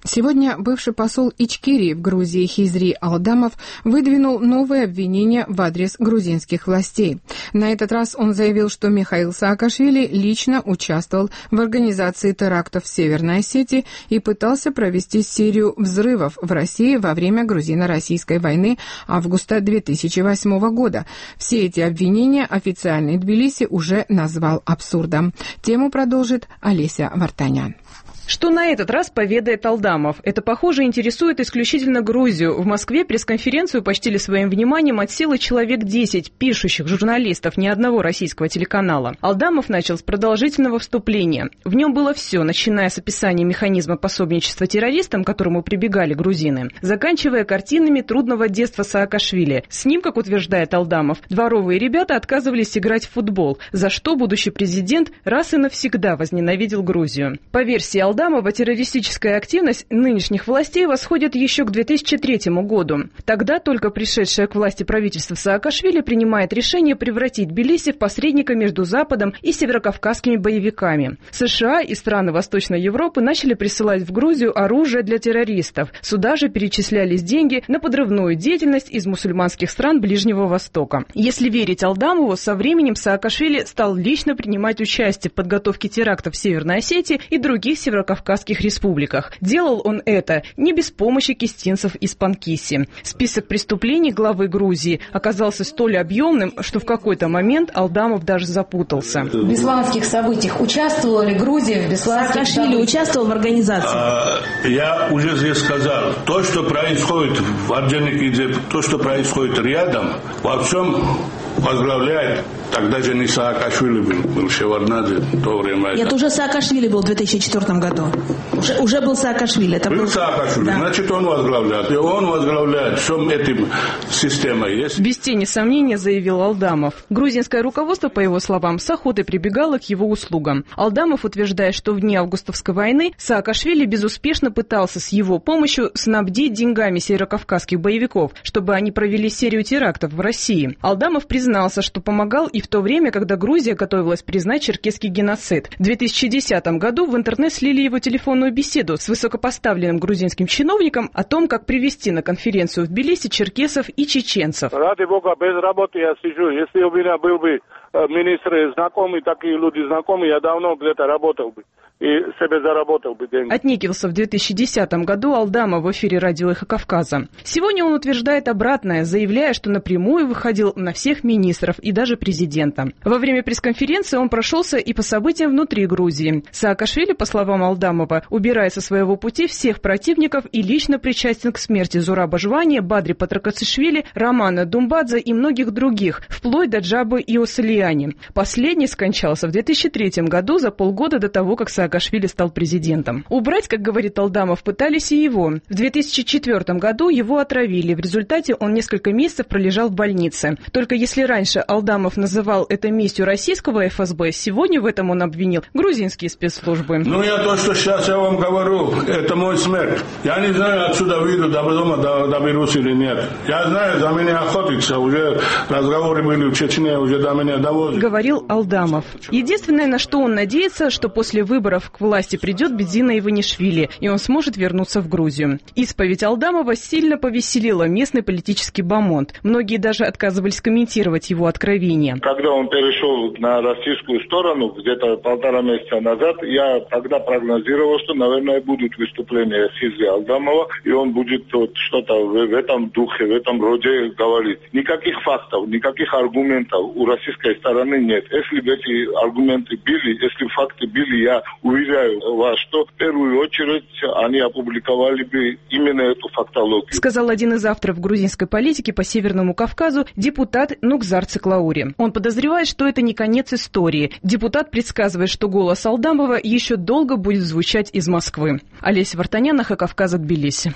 Сегодня бывший посол Ичкерии в Грузии Хизри Алдамов выдвинул новые обвинения в адрес грузинских властей. На этот раз он заявил, что Михаил Саакашвили лично участвовал в организации терактов в Северной Осетии и пытался провести серию взрывов в России во время грузино-российской войны августа 2008 года. Все эти обвинения официальный Тбилиси уже назвал абсурдом. Тему продолжит Олеся Вартанян. Что на этот раз поведает Алдамов? Это, похоже, интересует исключительно Грузию. В Москве пресс-конференцию почтили своим вниманием от силы человек 10 пишущих журналистов, ни одного российского телеканала. Алдамов начал с продолжительного вступления. В нем было все, начиная с описания механизма пособничества террористам, к которому прибегали грузины, заканчивая картинами трудного детства Саакашвили. С ним, как утверждает Алдамов, дворовые ребята отказывались играть в футбол, за что будущий президент раз и навсегда возненавидел Грузию. По версии Алдамова, террористическая активность нынешних властей восходит еще к 2003 году. Тогда только пришедшее к власти правительство Саакашвили принимает решение превратить Тбилиси в посредника между Западом и северокавказскими боевиками. США и страны Восточной Европы начали присылать в Грузию оружие для террористов. Сюда же перечислялись деньги на подрывную деятельность из мусульманских стран Ближнего Востока. Если верить Алдамову, со временем Саакашвили стал лично принимать участие в подготовке терактов в Северной Осетии и других северокавказских республиках. Делал он это не без помощи кистинцев из Панкиси. Список преступлений главы Грузии оказался столь объемным, что в какой-то момент Алдамов даже запутался. В бесланских событиях участвовала ли Грузия в бесланских событиях? Участвовал в организации? Я уже здесь сказал, то, что происходит в Орджоникидзе, то, что происходит рядом, во всем возглавляет. Тогда же не Саакашвили был Шеварднадзе в то время. Это уже Саакашвили был в 2004 году. Уже был Саакашвили. Это был Саакашвили. Да. Значит, он возглавляет. И он возглавляет всем этим системой. Без тени сомнения заявил Алдамов. Грузинское руководство, по его словам, с охотой прибегало к его услугам. Алдамов утверждает, что в дни августовской войны Саакашвили безуспешно пытался с его помощью снабдить деньгами северокавказских боевиков, чтобы они провели серию терактов в России. Алдамов признался, что помогал и в то время, когда Грузия готовилась признать черкесский геноцид. В 2010 году в интернет слили его телефонную беседу с высокопоставленным грузинским чиновником о том, как привести на конференцию в Тбилиси черкесов и чеченцев. Ради бога, без работы я сижу. Если у меня был бы министр знакомый, такие люди знакомые, я давно где-то работал бы. И себе заработал бы деньги. Отнекивался в 2010 году Алдамов в эфире радио «Эхо Кавказа». Сегодня он утверждает обратное, заявляя, что напрямую выходил на всех министров и даже президента. Во время пресс-конференции он прошелся и по событиям внутри Грузии. Саакашвили, по словам Алдамова, убирает со своего пути всех противников и лично причастен к смерти Зураба Жвани, Бадри Патракацишвили, Романа Думбадзе и многих других, вплоть до Джабы Иосалияни. Последний скончался в 2003 году, за полгода до того, как Саакашвили стал президентом. Убрать, как говорит Алдамов, пытались и его. В 2004 году его отравили. В результате он несколько месяцев пролежал в больнице. Только если раньше Алдамов называл это местью российского ФСБ, сегодня в этом он обвинил грузинские спецслужбы. Я то, что сейчас я вам говорю, это мой смерть. Я не знаю, отсюда выйду, до дома доберусь или нет. Я знаю, за меня охотятся. Уже разговоры были в Чечне, уже до меня доводят. Говорил Алдамов. Единственное, на что он надеется, что после выборов к власти придет Бедзина Иванишвили, и он сможет вернуться в Грузию. Исповедь Алдамова сильно повеселила местный политический бомонд. Многие даже отказывались комментировать его откровения. Когда он перешел на российскую сторону, где-то 1,5 месяца назад, я тогда прогнозировал, что, наверное, будут выступления Хизри Алдамова, и он будет что-то в этом духе, в этом роде говорить. Никаких фактов, никаких аргументов у российской стороны нет. Если бы эти аргументы были, если факты были, я уверяю вас, что в первую очередь они опубликовали бы именно эту фактологию. Сказал один из авторов грузинской политики по Северному Кавказу, депутат Нукзар Циклаури. Он подозревает, что это не конец истории. Депутат предсказывает, что голос Алдамова еще долго будет звучать из Москвы. Олеся Вартанян, «Эхо Кавказа», Тбилиси.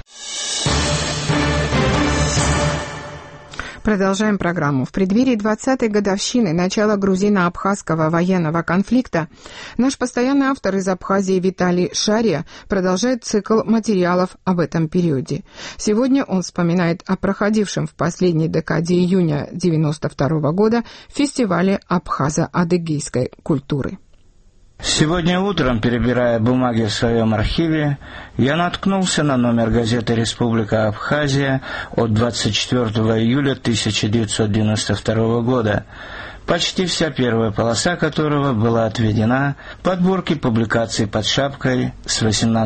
Продолжаем программу. В преддверии 20-й годовщины начала грузино-абхазского военного конфликта наш постоянный автор из Абхазии Виталий Шария продолжает цикл материалов об этом периоде. Сегодня он вспоминает о проходившем в последней декаде июня 1992 года фестивале абхазо-адыгейской культуры. Сегодня утром, перебирая бумаги в своем архиве, я наткнулся на номер газеты «Республика Абхазия» от 24 июля 1992 года, почти вся первая полоса которого была отведена подборке публикаций под шапкой. С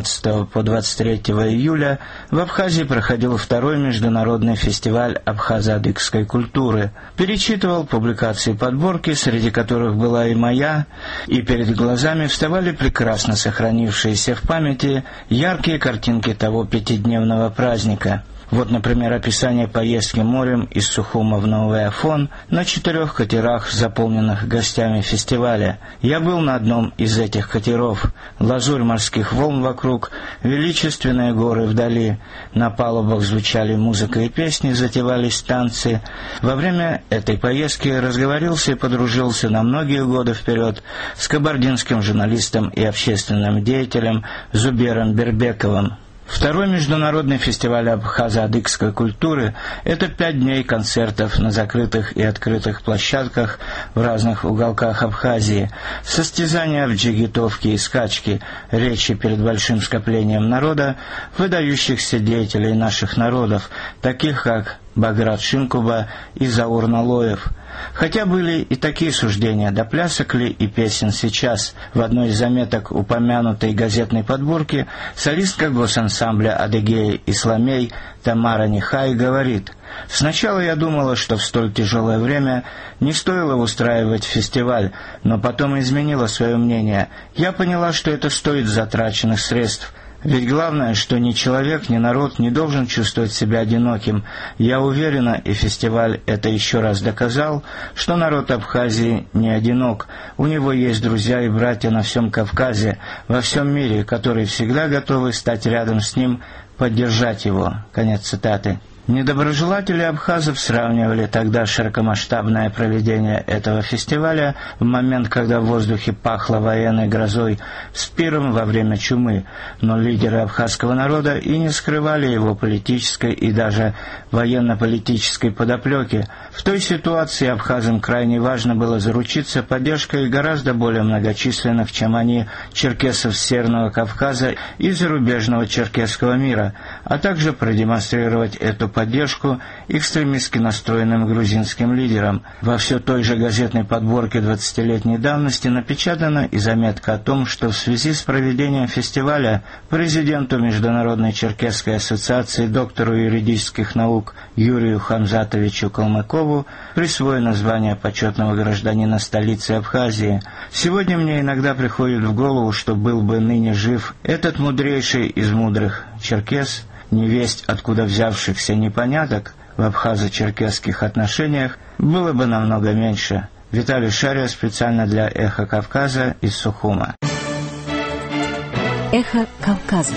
18 по 23 июля в Абхазии проходил второй международный фестиваль абхазо-адыгской культуры. Перечитывал публикации подборки, среди которых была и моя, и перед глазами вставали прекрасно сохранившиеся в памяти яркие картинки того пятидневного праздника. Вот, например, описание поездки морем из Сухума в Новый Афон на 4 катерах, заполненных гостями фестиваля. Я был на одном из этих катеров. Лазурь морских волн вокруг, величественные горы вдали. На палубах звучали музыка и песни, затевались танцы. Во время этой поездки разговорился и подружился на многие годы вперед с кабардинским журналистом и общественным деятелем Зубером Бербековым. Второй международный фестиваль абхазо-адыгской культуры – это 5 дней концертов на закрытых и открытых площадках в разных уголках Абхазии, состязания в джигитовке и скачке, речи перед большим скоплением народа, выдающихся деятелей наших народов, таких как Баграт Шинкуба и Заур Налоев. Хотя были и такие суждения, до плясок ли и песен сейчас. В одной из заметок упомянутой газетной подборки солистка госансамбля «Адыгея Исламей» Тамара Нихай говорит: «Сначала я думала, что в столь тяжелое время не стоило устраивать фестиваль, но потом изменила свое мнение. Я поняла, что это стоит затраченных средств. Ведь главное, что ни человек, ни народ не должен чувствовать себя одиноким. Я уверена, и фестиваль это еще раз доказал, что народ Абхазии не одинок. У него есть друзья и братья на всем Кавказе, во всем мире, которые всегда готовы стать рядом с ним, поддержать его». Конец цитаты. Недоброжелатели абхазов сравнивали тогда широкомасштабное проведение этого фестиваля в момент, когда в воздухе пахло военной грозой, с пиром во время чумы, но лидеры абхазского народа и не скрывали его политической и даже военно-политической подоплеки. В той ситуации абхазам крайне важно было заручиться поддержкой гораздо более многочисленных, чем они, черкесов с Северного Кавказа и зарубежного черкесского мира, а также продемонстрировать эту поддержку экстремистски настроенным грузинским лидерам. Во все той же газетной подборке 20-летней давности напечатана и заметка о том, что в связи с проведением фестиваля президенту Международной черкесской ассоциации, доктору юридических наук Юрию Хамзатовичу Калмыкову присвоено звание почетного гражданина столицы Абхазии. Сегодня мне иногда приходит в голову, что был бы ныне жив этот мудрейший из мудрых черкес, невесть откуда взявшихся непоняток в абхазо-черкесских отношениях было бы намного меньше. Виталий Шария специально для «Эхо Кавказа» из Сухума. «Эхо Кавказа».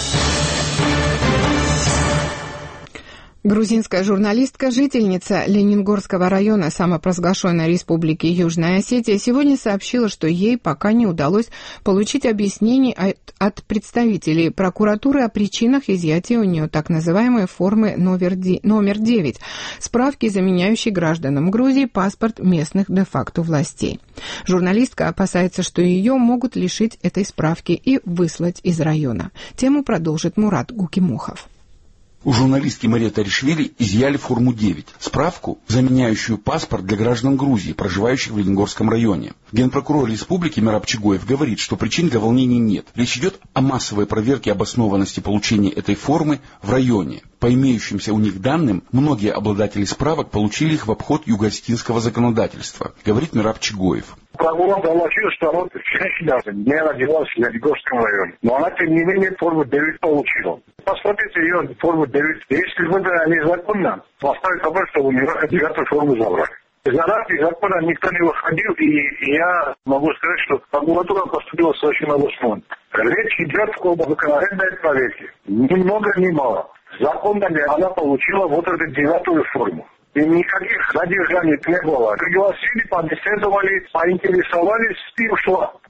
Грузинская журналистка, жительница Ленингорского района самопровозглашенной Республики Южная Осетия, сегодня сообщила, что ей пока не удалось получить объяснений от представителей прокуратуры о причинах изъятия у нее так называемой формы номер 9, справки, заменяющей гражданам Грузии паспорт местных де-факто властей. Журналистка опасается, что ее могут лишить этой справки и выслать из района. Тему продолжит Мурат Гукимухов. У журналистки Марии Таришвили изъяли форму 9, справку, заменяющую паспорт для граждан Грузии, проживающих в Ленингорском районе. Генпрокурор республики Мераб Чигоев говорит, что причин для волнений нет. Речь идет о массовой проверке обоснованности получения этой формы в районе. По имеющимся у них данным, многие обладатели справок получили их в обход юго-осетинского законодательства, говорит Мераб Чигоев. Прокурор доложил, что вот женщина не родилась в Ленингорском районе, но она, тем не менее, форму 9 получила. Посмотрите ее форму 9. Если бы это незаконно, поставить вопрос, что у нее 9 форму забрали. За рамки закона никто не выходил, и я могу сказать, что прокуратура поступила совершенно лучше. Речь идет об обыкновенной проверке. Ни много, ни мало. Законно ли она получила вот эту 9 форму? И никаких задержаний не было. Пригласили, побеседовали, поинтересовались с тем, что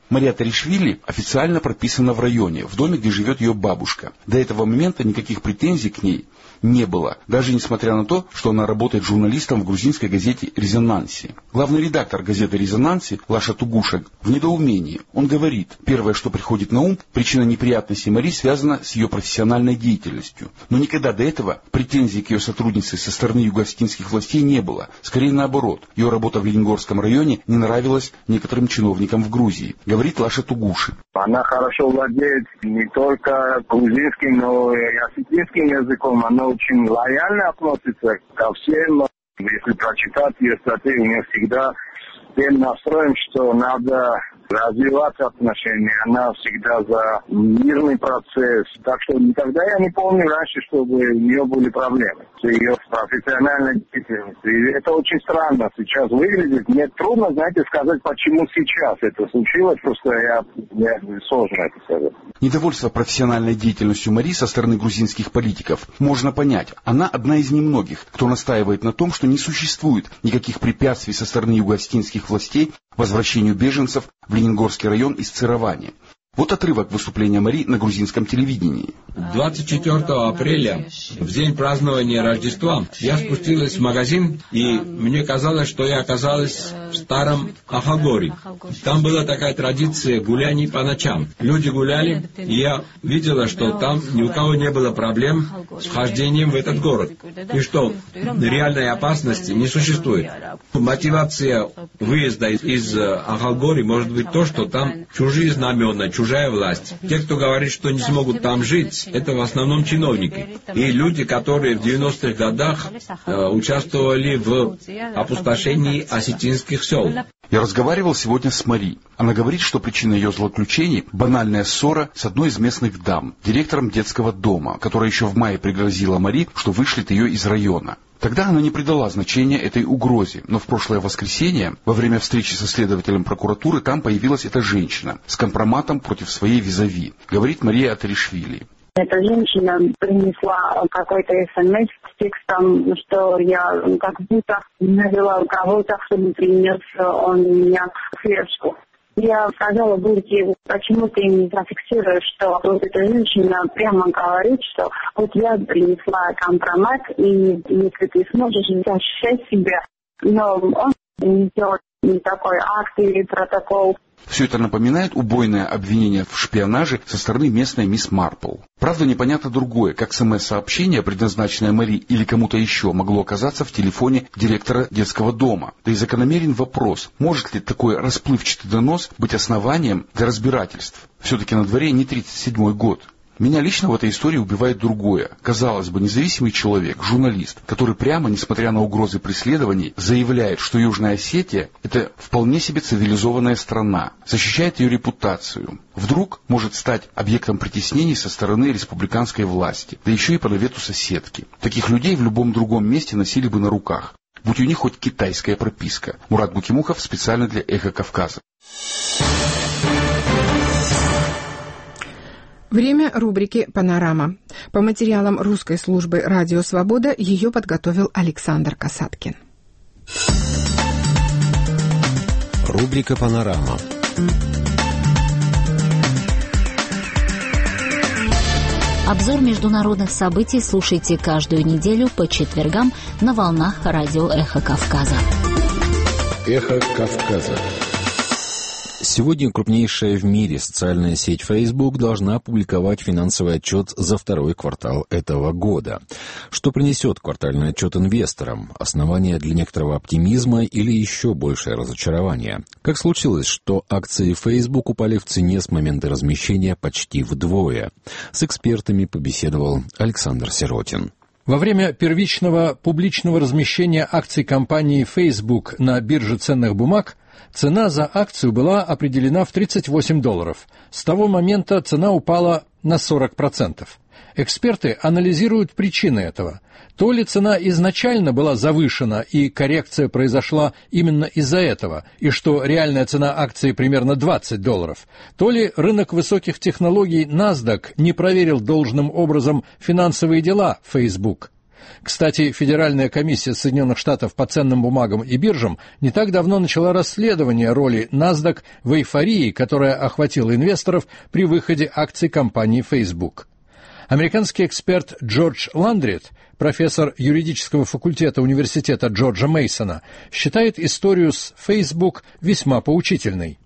Мария Таришвили официально прописана в районе, в доме, где живет ее бабушка. До этого момента никаких претензий к ней не было, даже несмотря на то, что она работает журналистом в грузинской газете «Резонанси». Главный редактор газеты «Резонанси» Лаша Тугуша в недоумении. Он говорит, первое, что приходит на ум, причина неприятности Мари связана с ее профессиональной деятельностью. Но никогда до этого претензий к ее сотруднице со стороны юго-осетинских властей не было. Скорее наоборот, ее работа в Ленингорском районе не нравилась некоторым чиновникам в Грузии, говорит Лаша Тугуши. Она хорошо владеет не только грузинским, но и осетинским языком. Она очень лояльно относится ко всем. Если прочитать ее статьи, у нее всегда тем настроен, что надо развивать отношения. Она всегда за мирный процесс. Так что никогда я не помню раньше, чтобы у нее были проблемы с ее профессиональной деятельностью. И это очень странно сейчас выглядит. Мне трудно, знаете, сказать, почему сейчас это случилось. Просто мне сложно это сказать. Недовольство профессиональной деятельностью Мари со стороны грузинских политиков можно понять. Она одна из немногих, кто настаивает на том, что не существует никаких препятствий со стороны юго-осетинских властей возвращению беженцев в Ленингорский район из Цировани. Вот отрывок выступления Мари на грузинском телевидении. 24 апреля, в день празднования Рождества, я спустилась в магазин, и мне казалось, что я оказалась в старом Ахагоре. Там была такая традиция гуляний по ночам. Люди гуляли, и я видела, что там ни у кого не было проблем с вхождением в этот город, и что реальной опасности не существует. Мотивация выезда из Ахагори может быть то, что там чужие знамена, чужая власть. Те, кто говорит, что не смогут там жить, это в основном чиновники. И люди, которые в 90-х годах участвовали в опустошении осетинских сел. Я разговаривал сегодня с Мари. Она говорит, что причина ее злоключений – банальная ссора с одной из местных дам, директором детского дома, которая еще в мае пригрозила Мари, что вышлет ее из района. Тогда она не придала значения этой угрозе, но в прошлое воскресенье, во время встречи со следователем прокуратуры, там появилась эта женщина с компроматом против своей визави, говорит Мария Атаришвили. Эта женщина принесла какой-то смс с текстом, что я как будто навела кого-то, чтобы принес он меня в флешку. Я сказала Бурке, почему ты не зафиксируешь, что вот эта женщина прямо говорит, что вот я принесла компромат, и если ты сможешь защищать себя, но он не делает никакой акт или протокол. Все это напоминает убойное обвинение в шпионаже со стороны местной мисс Марпл. Правда, непонятно другое, как СМС-сообщение, предназначенное Мари или кому-то еще, могло оказаться в телефоне директора детского дома. Да и закономерен вопрос, может ли такой расплывчатый донос быть основанием для разбирательств? Все-таки на дворе не 1937 год. Меня лично в этой истории убивает другое. Казалось бы, независимый человек, журналист, который прямо, несмотря на угрозы преследований, заявляет, что Южная Осетия – это вполне себе цивилизованная страна, защищает ее репутацию. Вдруг может стать объектом притеснений со стороны республиканской власти, да еще и по навету соседки. Таких людей в любом другом месте носили бы на руках, будь у них хоть китайская прописка. Мурат Букимухов специально для «Эхо Кавказа». Время рубрики «Панорама». По материалам русской службы «Радио Свобода» ее подготовил Александр Касаткин. Рубрика «Панорама». Обзор международных событий слушайте каждую неделю по четвергам на волнах радио «Эхо Кавказа». «Эхо Кавказа». Сегодня крупнейшая в мире социальная сеть Facebook должна опубликовать финансовый отчет за второй квартал этого года. Что принесет квартальный отчет инвесторам? Основания для некоторого оптимизма или еще большее разочарование? Как случилось, что акции Facebook упали в цене с момента размещения почти вдвое? С экспертами побеседовал Александр Сиротин. Во время первичного публичного размещения акций компании Facebook на бирже ценных бумаг цена за акцию была определена в $38. С того момента цена упала на 40%. Эксперты анализируют причины этого. То ли цена изначально была завышена, и коррекция произошла именно из-за этого, и что реальная цена акции примерно $20, то ли рынок высоких технологий NASDAQ не проверил должным образом финансовые дела Facebook. Кстати, Федеральная комиссия Соединенных Штатов по ценным бумагам и биржам не так давно начала расследование роли NASDAQ в эйфории, которая охватила инвесторов при выходе акций компании Facebook. Американский эксперт Джордж Ландрид, профессор юридического факультета университета Джорджа Мейсона, считает историю с Facebook весьма поучительной.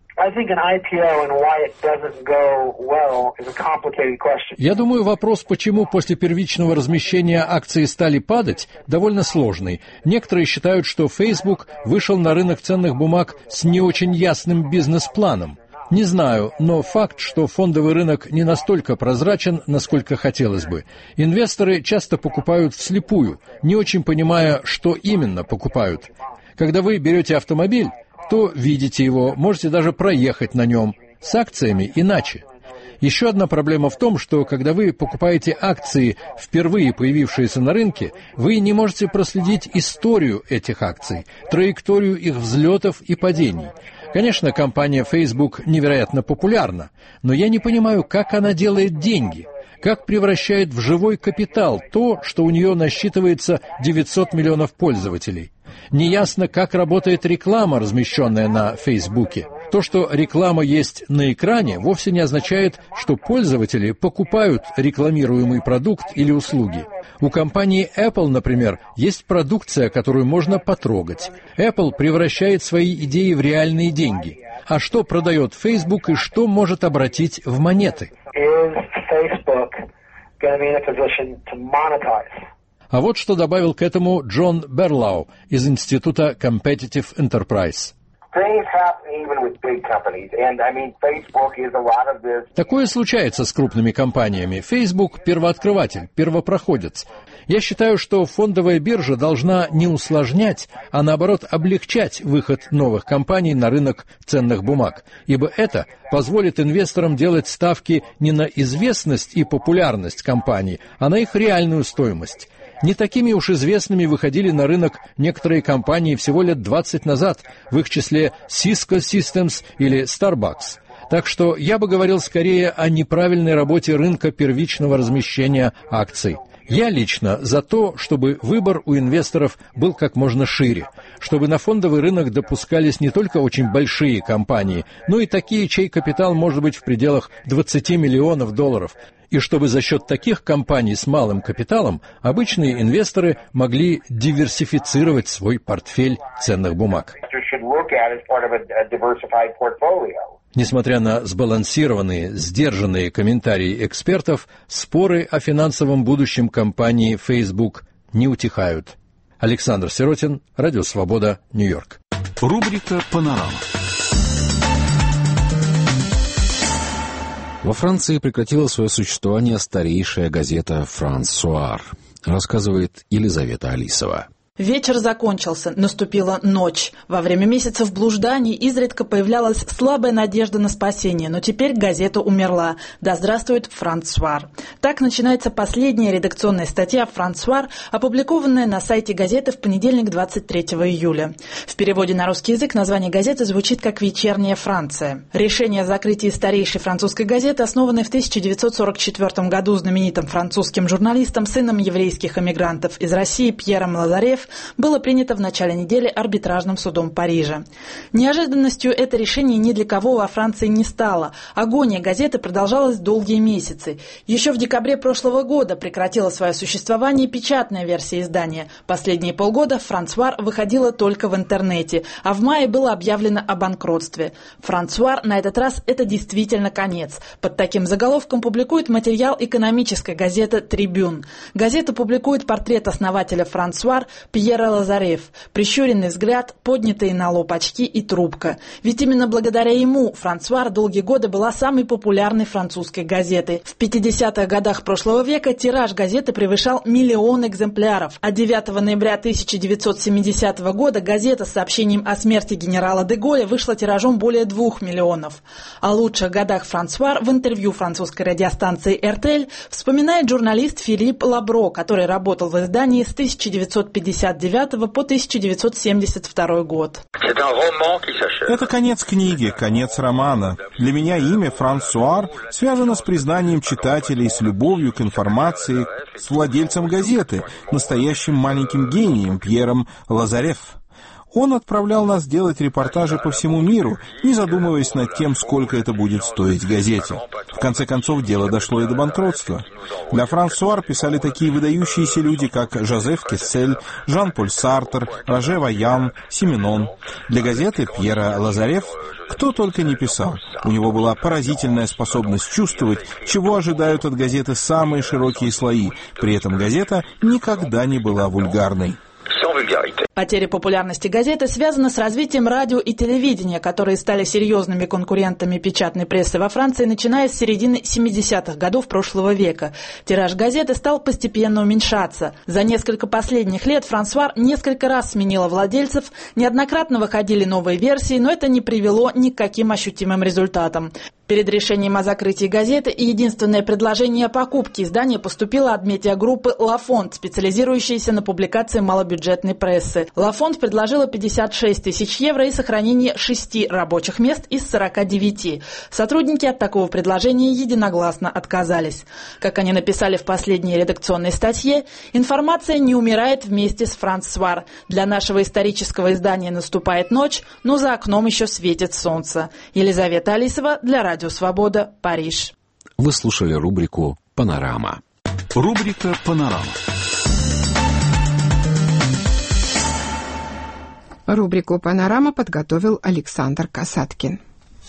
Я думаю, вопрос, почему после первичного размещения акции стали падать, довольно сложный. Некоторые считают, что Facebook вышел на рынок ценных бумаг с не очень ясным бизнес-планом. Не знаю, но факт, что фондовый рынок не настолько прозрачен, насколько хотелось бы. Инвесторы часто покупают вслепую, не очень понимая, что именно покупают. Когда вы берете автомобиль, то видите его, можете даже проехать на нем. С акциями иначе. Еще одна проблема в том, что когда вы покупаете акции, впервые появившиеся на рынке, вы не можете проследить историю этих акций, траекторию их взлетов и падений. Конечно, компания Facebook невероятно популярна, но я не понимаю, как она делает деньги, как превращает в живой капитал то, что у нее насчитывается 900 миллионов пользователей. Неясно, как работает реклама, размещенная на Фейсбуке. То, что реклама есть на экране, вовсе не означает, что пользователи покупают рекламируемый продукт или услуги. У компании Apple, например, есть продукция, которую можно потрогать. Apple превращает свои идеи в реальные деньги. А что продает Facebook и что может обратить в монеты? А вот что добавил к этому Джон Берлау из Института Competitive Enterprise. Такое случается с крупными компаниями. Facebook – первооткрыватель, первопроходец. Я считаю, что фондовая биржа должна не усложнять, а наоборот облегчать выход новых компаний на рынок ценных бумаг, ибо это позволит инвесторам делать ставки не на известность и популярность компаний, а на их реальную стоимость. Не такими уж известными выходили на рынок некоторые компании всего лет 20 назад, в их числе Cisco Systems или Starbucks. Так что я бы говорил скорее о неправильной работе рынка первичного размещения акций. Я лично за то, чтобы выбор у инвесторов был как можно шире, чтобы на фондовый рынок допускались не только очень большие компании, но и такие, чей капитал может быть в пределах 20 миллионов долларов, и чтобы за счет таких компаний с малым капиталом обычные инвесторы могли диверсифицировать свой портфель ценных бумаг. Несмотря на сбалансированные, сдержанные комментарии экспертов, споры о финансовом будущем компании Facebook не утихают. Александр Сиротин, Радио Свобода, Нью-Йорк. Рубрика «Панорама». Во Франции прекратила свое существование старейшая газета «Франсуар», рассказывает Елизавета Алисова. Вечер закончился, наступила ночь. Во время месяцев блужданий изредка появлялась слабая надежда на спасение, но теперь газета умерла. Да здравствует «Франсуар». Так начинается последняя редакционная статья «Франсуар», опубликованная на сайте газеты в понедельник, 23 июля. В переводе на русский язык название газеты звучит как «Вечерняя Франция». Решение о закрытии старейшей французской газеты, основанной в 1944 году знаменитым французским журналистом, сыном еврейских эмигрантов из России Пьером Лазарев, было принято в начале недели арбитражным судом Парижа. Неожиданностью это решение ни для кого во Франции не стало. Агония газеты продолжалась долгие месяцы. Еще в декабре прошлого года прекратила свое существование печатная версия издания. Последние полгода «Франсуар» выходила только в интернете, а в мае было объявлено о банкротстве. «Франсуар» на этот раз это действительно конец. Под таким заголовком публикует материал экономическая газета «Трибюн». Газета публикует портрет основателя «Франсуар» Пьера Лазарев, прищуренный взгляд, поднятые на лоб очки и трубка. Ведь именно благодаря ему «Франсуар» долгие годы была самой популярной французской газетой. В 50-х годах прошлого века тираж газеты превышал 1 миллион экземпляров, а 9 ноября 1970 года газета с сообщением о смерти генерала де Голля вышла тиражом более 2 миллионов. О лучших годах «Франсуар» в интервью французской радиостанции RTL вспоминает журналист Филипп Лабро, который работал в издании с 1950 1969 по 1972 год. Это конец книги, конец романа. Для меня имя Франсуар связано с признанием читателей, с любовью к информации, с владельцем газеты, настоящим маленьким гением Пьером Лазареф. Он отправлял нас делать репортажи по всему миру, не задумываясь над тем, сколько это будет стоить газете. В конце концов, дело дошло и до банкротства. Для Франсуар писали такие выдающиеся люди, как Жозеф Кессель, Жан-Поль Сартер, Роже Ваян, Сименон. Для газеты Пьера Лазареф кто только не писал. У него была поразительная способность чувствовать, чего ожидают от газеты самые широкие слои. При этом газета никогда не была вульгарной. Потеря популярности газеты связана с развитием радио и телевидения, которые стали серьезными конкурентами печатной прессы во Франции, начиная с середины 70-х годов прошлого века. Тираж газеты стал постепенно уменьшаться. За несколько последних лет Франсуар несколько раз сменила владельцев, неоднократно выходили новые версии, но это не привело ни к каким ощутимым результатам. Перед решением о закрытии газеты и единственное предложение о покупке издания поступило от медиагруппы «Ла Фонд», специализирующейся на публикации малобюджетной прессы. «Ла Фонд» предложила 56 тысяч евро и сохранение 6 рабочих мест из 49. Сотрудники от такого предложения единогласно отказались. Как они написали в последней редакционной статье, информация не умирает вместе с Франсуар. Для нашего исторического издания наступает ночь, но за окном еще светит солнце. Елизавета Алисова для Радио Свобода, Париж. Вы слушали рубрику «Панорама». Рубрика «Панорама». Рубрику «Панорама» подготовил Александр Касаткин.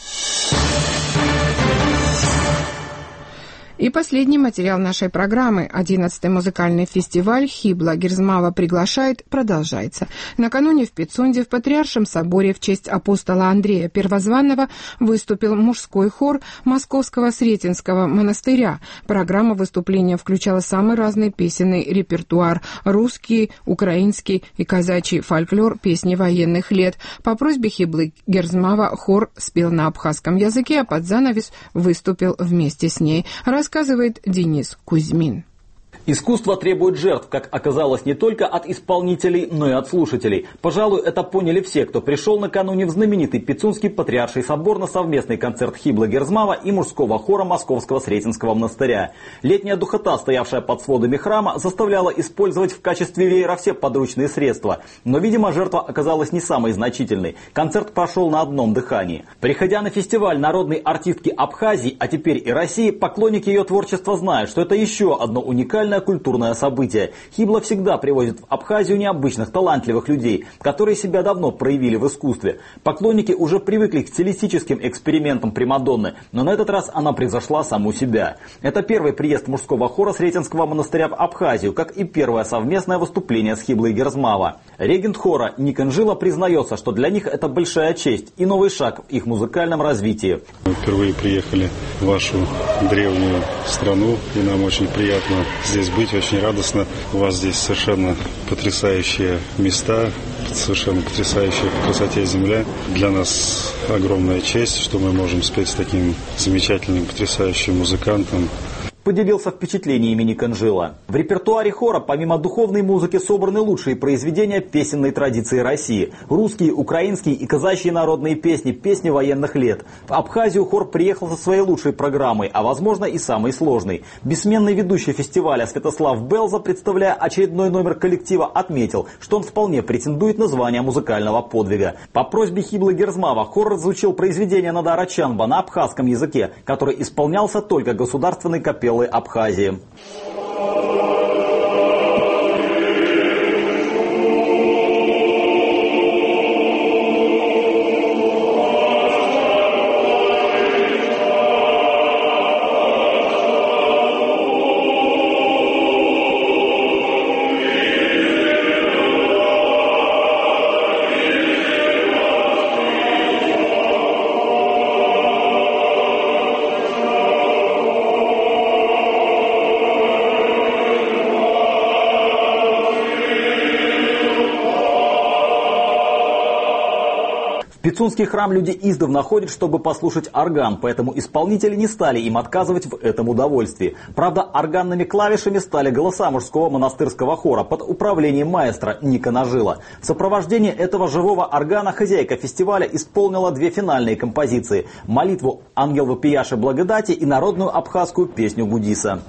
И последний материал нашей программы. 11-й музыкальный фестиваль «Хибла Герзмава приглашает» продолжается. Накануне в Пицунде в Патриаршем соборе в честь апостола Андрея Первозванного выступил мужской хор Московского Сретенского монастыря. Программа выступления включала самый разный песенный репертуар: русский, украинский и казачий фольклор, песни военных лет. По просьбе Хиблы Герзмава хор спел на абхазском языке, а под занавес выступил вместе с ней. Рассказывает Денис Кузьмин. Искусство требует жертв, как оказалось, не только от исполнителей, но и от слушателей. Пожалуй, это поняли все, кто пришел накануне в знаменитый Пицунский Патриарший собор на совместный концерт Хиблы Герзмава и мужского хора Московского Сретенского монастыря. Летняя духота, стоявшая под сводами храма, заставляла использовать в качестве веера все подручные средства. Но, видимо, жертва оказалась не самой значительной. Концерт прошел на одном дыхании. Приходя на фестиваль народной артистки Абхазии, а теперь и России, поклонники ее творчества знают, что это еще одно уникальное культурное событие. Хибла всегда привозит в Абхазию необычных, талантливых людей, которые себя давно проявили в искусстве. Поклонники уже привыкли к стилистическим экспериментам примадонны, но на этот раз она превзошла саму себя. Это первый приезд мужского хора Сретенского монастыря в Абхазию, как и первое совместное выступление с Хиблой Герзмава. Регент хора Ник Энжила признается, что для них это большая честь и новый шаг в их музыкальном развитии. Мы впервые приехали в вашу древнюю страну, и нам очень приятно здесь быть, очень радостно. У вас здесь совершенно потрясающие места, совершенно потрясающая по красоте земля. Для нас огромная честь, что мы можем спеть с таким замечательным, потрясающим музыкантом. Поделился впечатлениями Ник Энжила. В репертуаре хора помимо духовной музыки собраны лучшие произведения песенной традиции России. Русские, украинские и казачьи народные песни, песни военных лет. В Абхазию хор приехал со своей лучшей программой, а возможно и самой сложной. Бессменный ведущий фестиваля Святослав Белза, представляя очередной номер коллектива, отметил, что он вполне претендует на звание музыкального подвига. По просьбе Хиблы Герзмава хор разучил произведение Надара Чанба на абхазском языке, который исполнялся только государственной капеллой Абхазии. Пицунский храм люди издавна ходят, чтобы послушать орган, поэтому исполнители не стали им отказывать в этом удовольствии. Правда, органными клавишами стали голоса мужского монастырского хора под управлением маэстро Ника Нажила. В сопровождении этого живого органа хозяйка фестиваля исполнила две финальные композиции – молитву «Ангел вопияши благодати» и народную абхазскую песню Гудиса.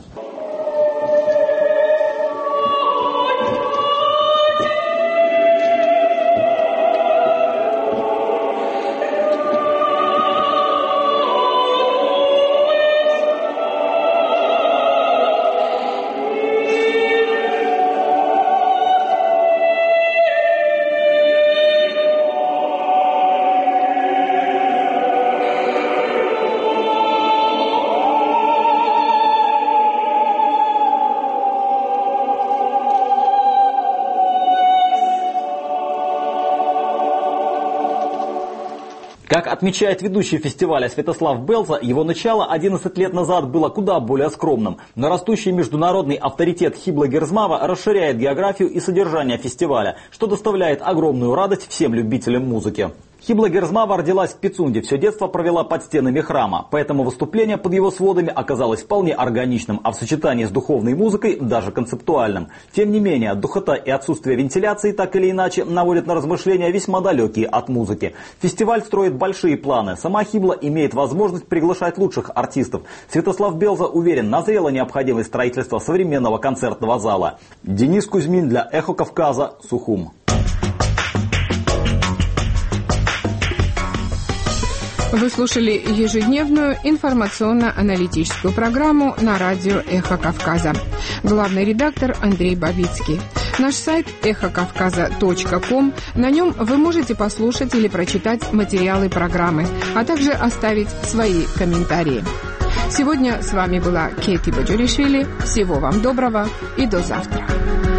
Как отмечает ведущий фестиваля Святослав Белза, его начало 11 лет назад было куда более скромным. Но растущий международный авторитет Хибла Герзмава расширяет географию и содержание фестиваля, что доставляет огромную радость всем любителям музыки. Хибла Герзмава родилась в Пицунде, все детство провела под стенами храма, поэтому выступление под его сводами оказалось вполне органичным, а в сочетании с духовной музыкой даже концептуальным. Тем не менее, духота и отсутствие вентиляции так или иначе наводят на размышления весьма далекие от музыки. Фестиваль строит большие планы, сама Хибла имеет возможность приглашать лучших артистов. Святослав Белза уверен, назрела необходимость строительства современного концертного зала. Денис Кузьмин для «Эхо Кавказа», Сухум. Вы слушали ежедневную информационно-аналитическую программу на радио «Эхо Кавказа». Главный редактор Андрей Бабицкий. Наш сайт эхокавказа.ком. На нем вы можете послушать или прочитать материалы программы, а также оставить свои комментарии. Сегодня с вами была Кейти Баджуришвили. Всего вам доброго и до завтра.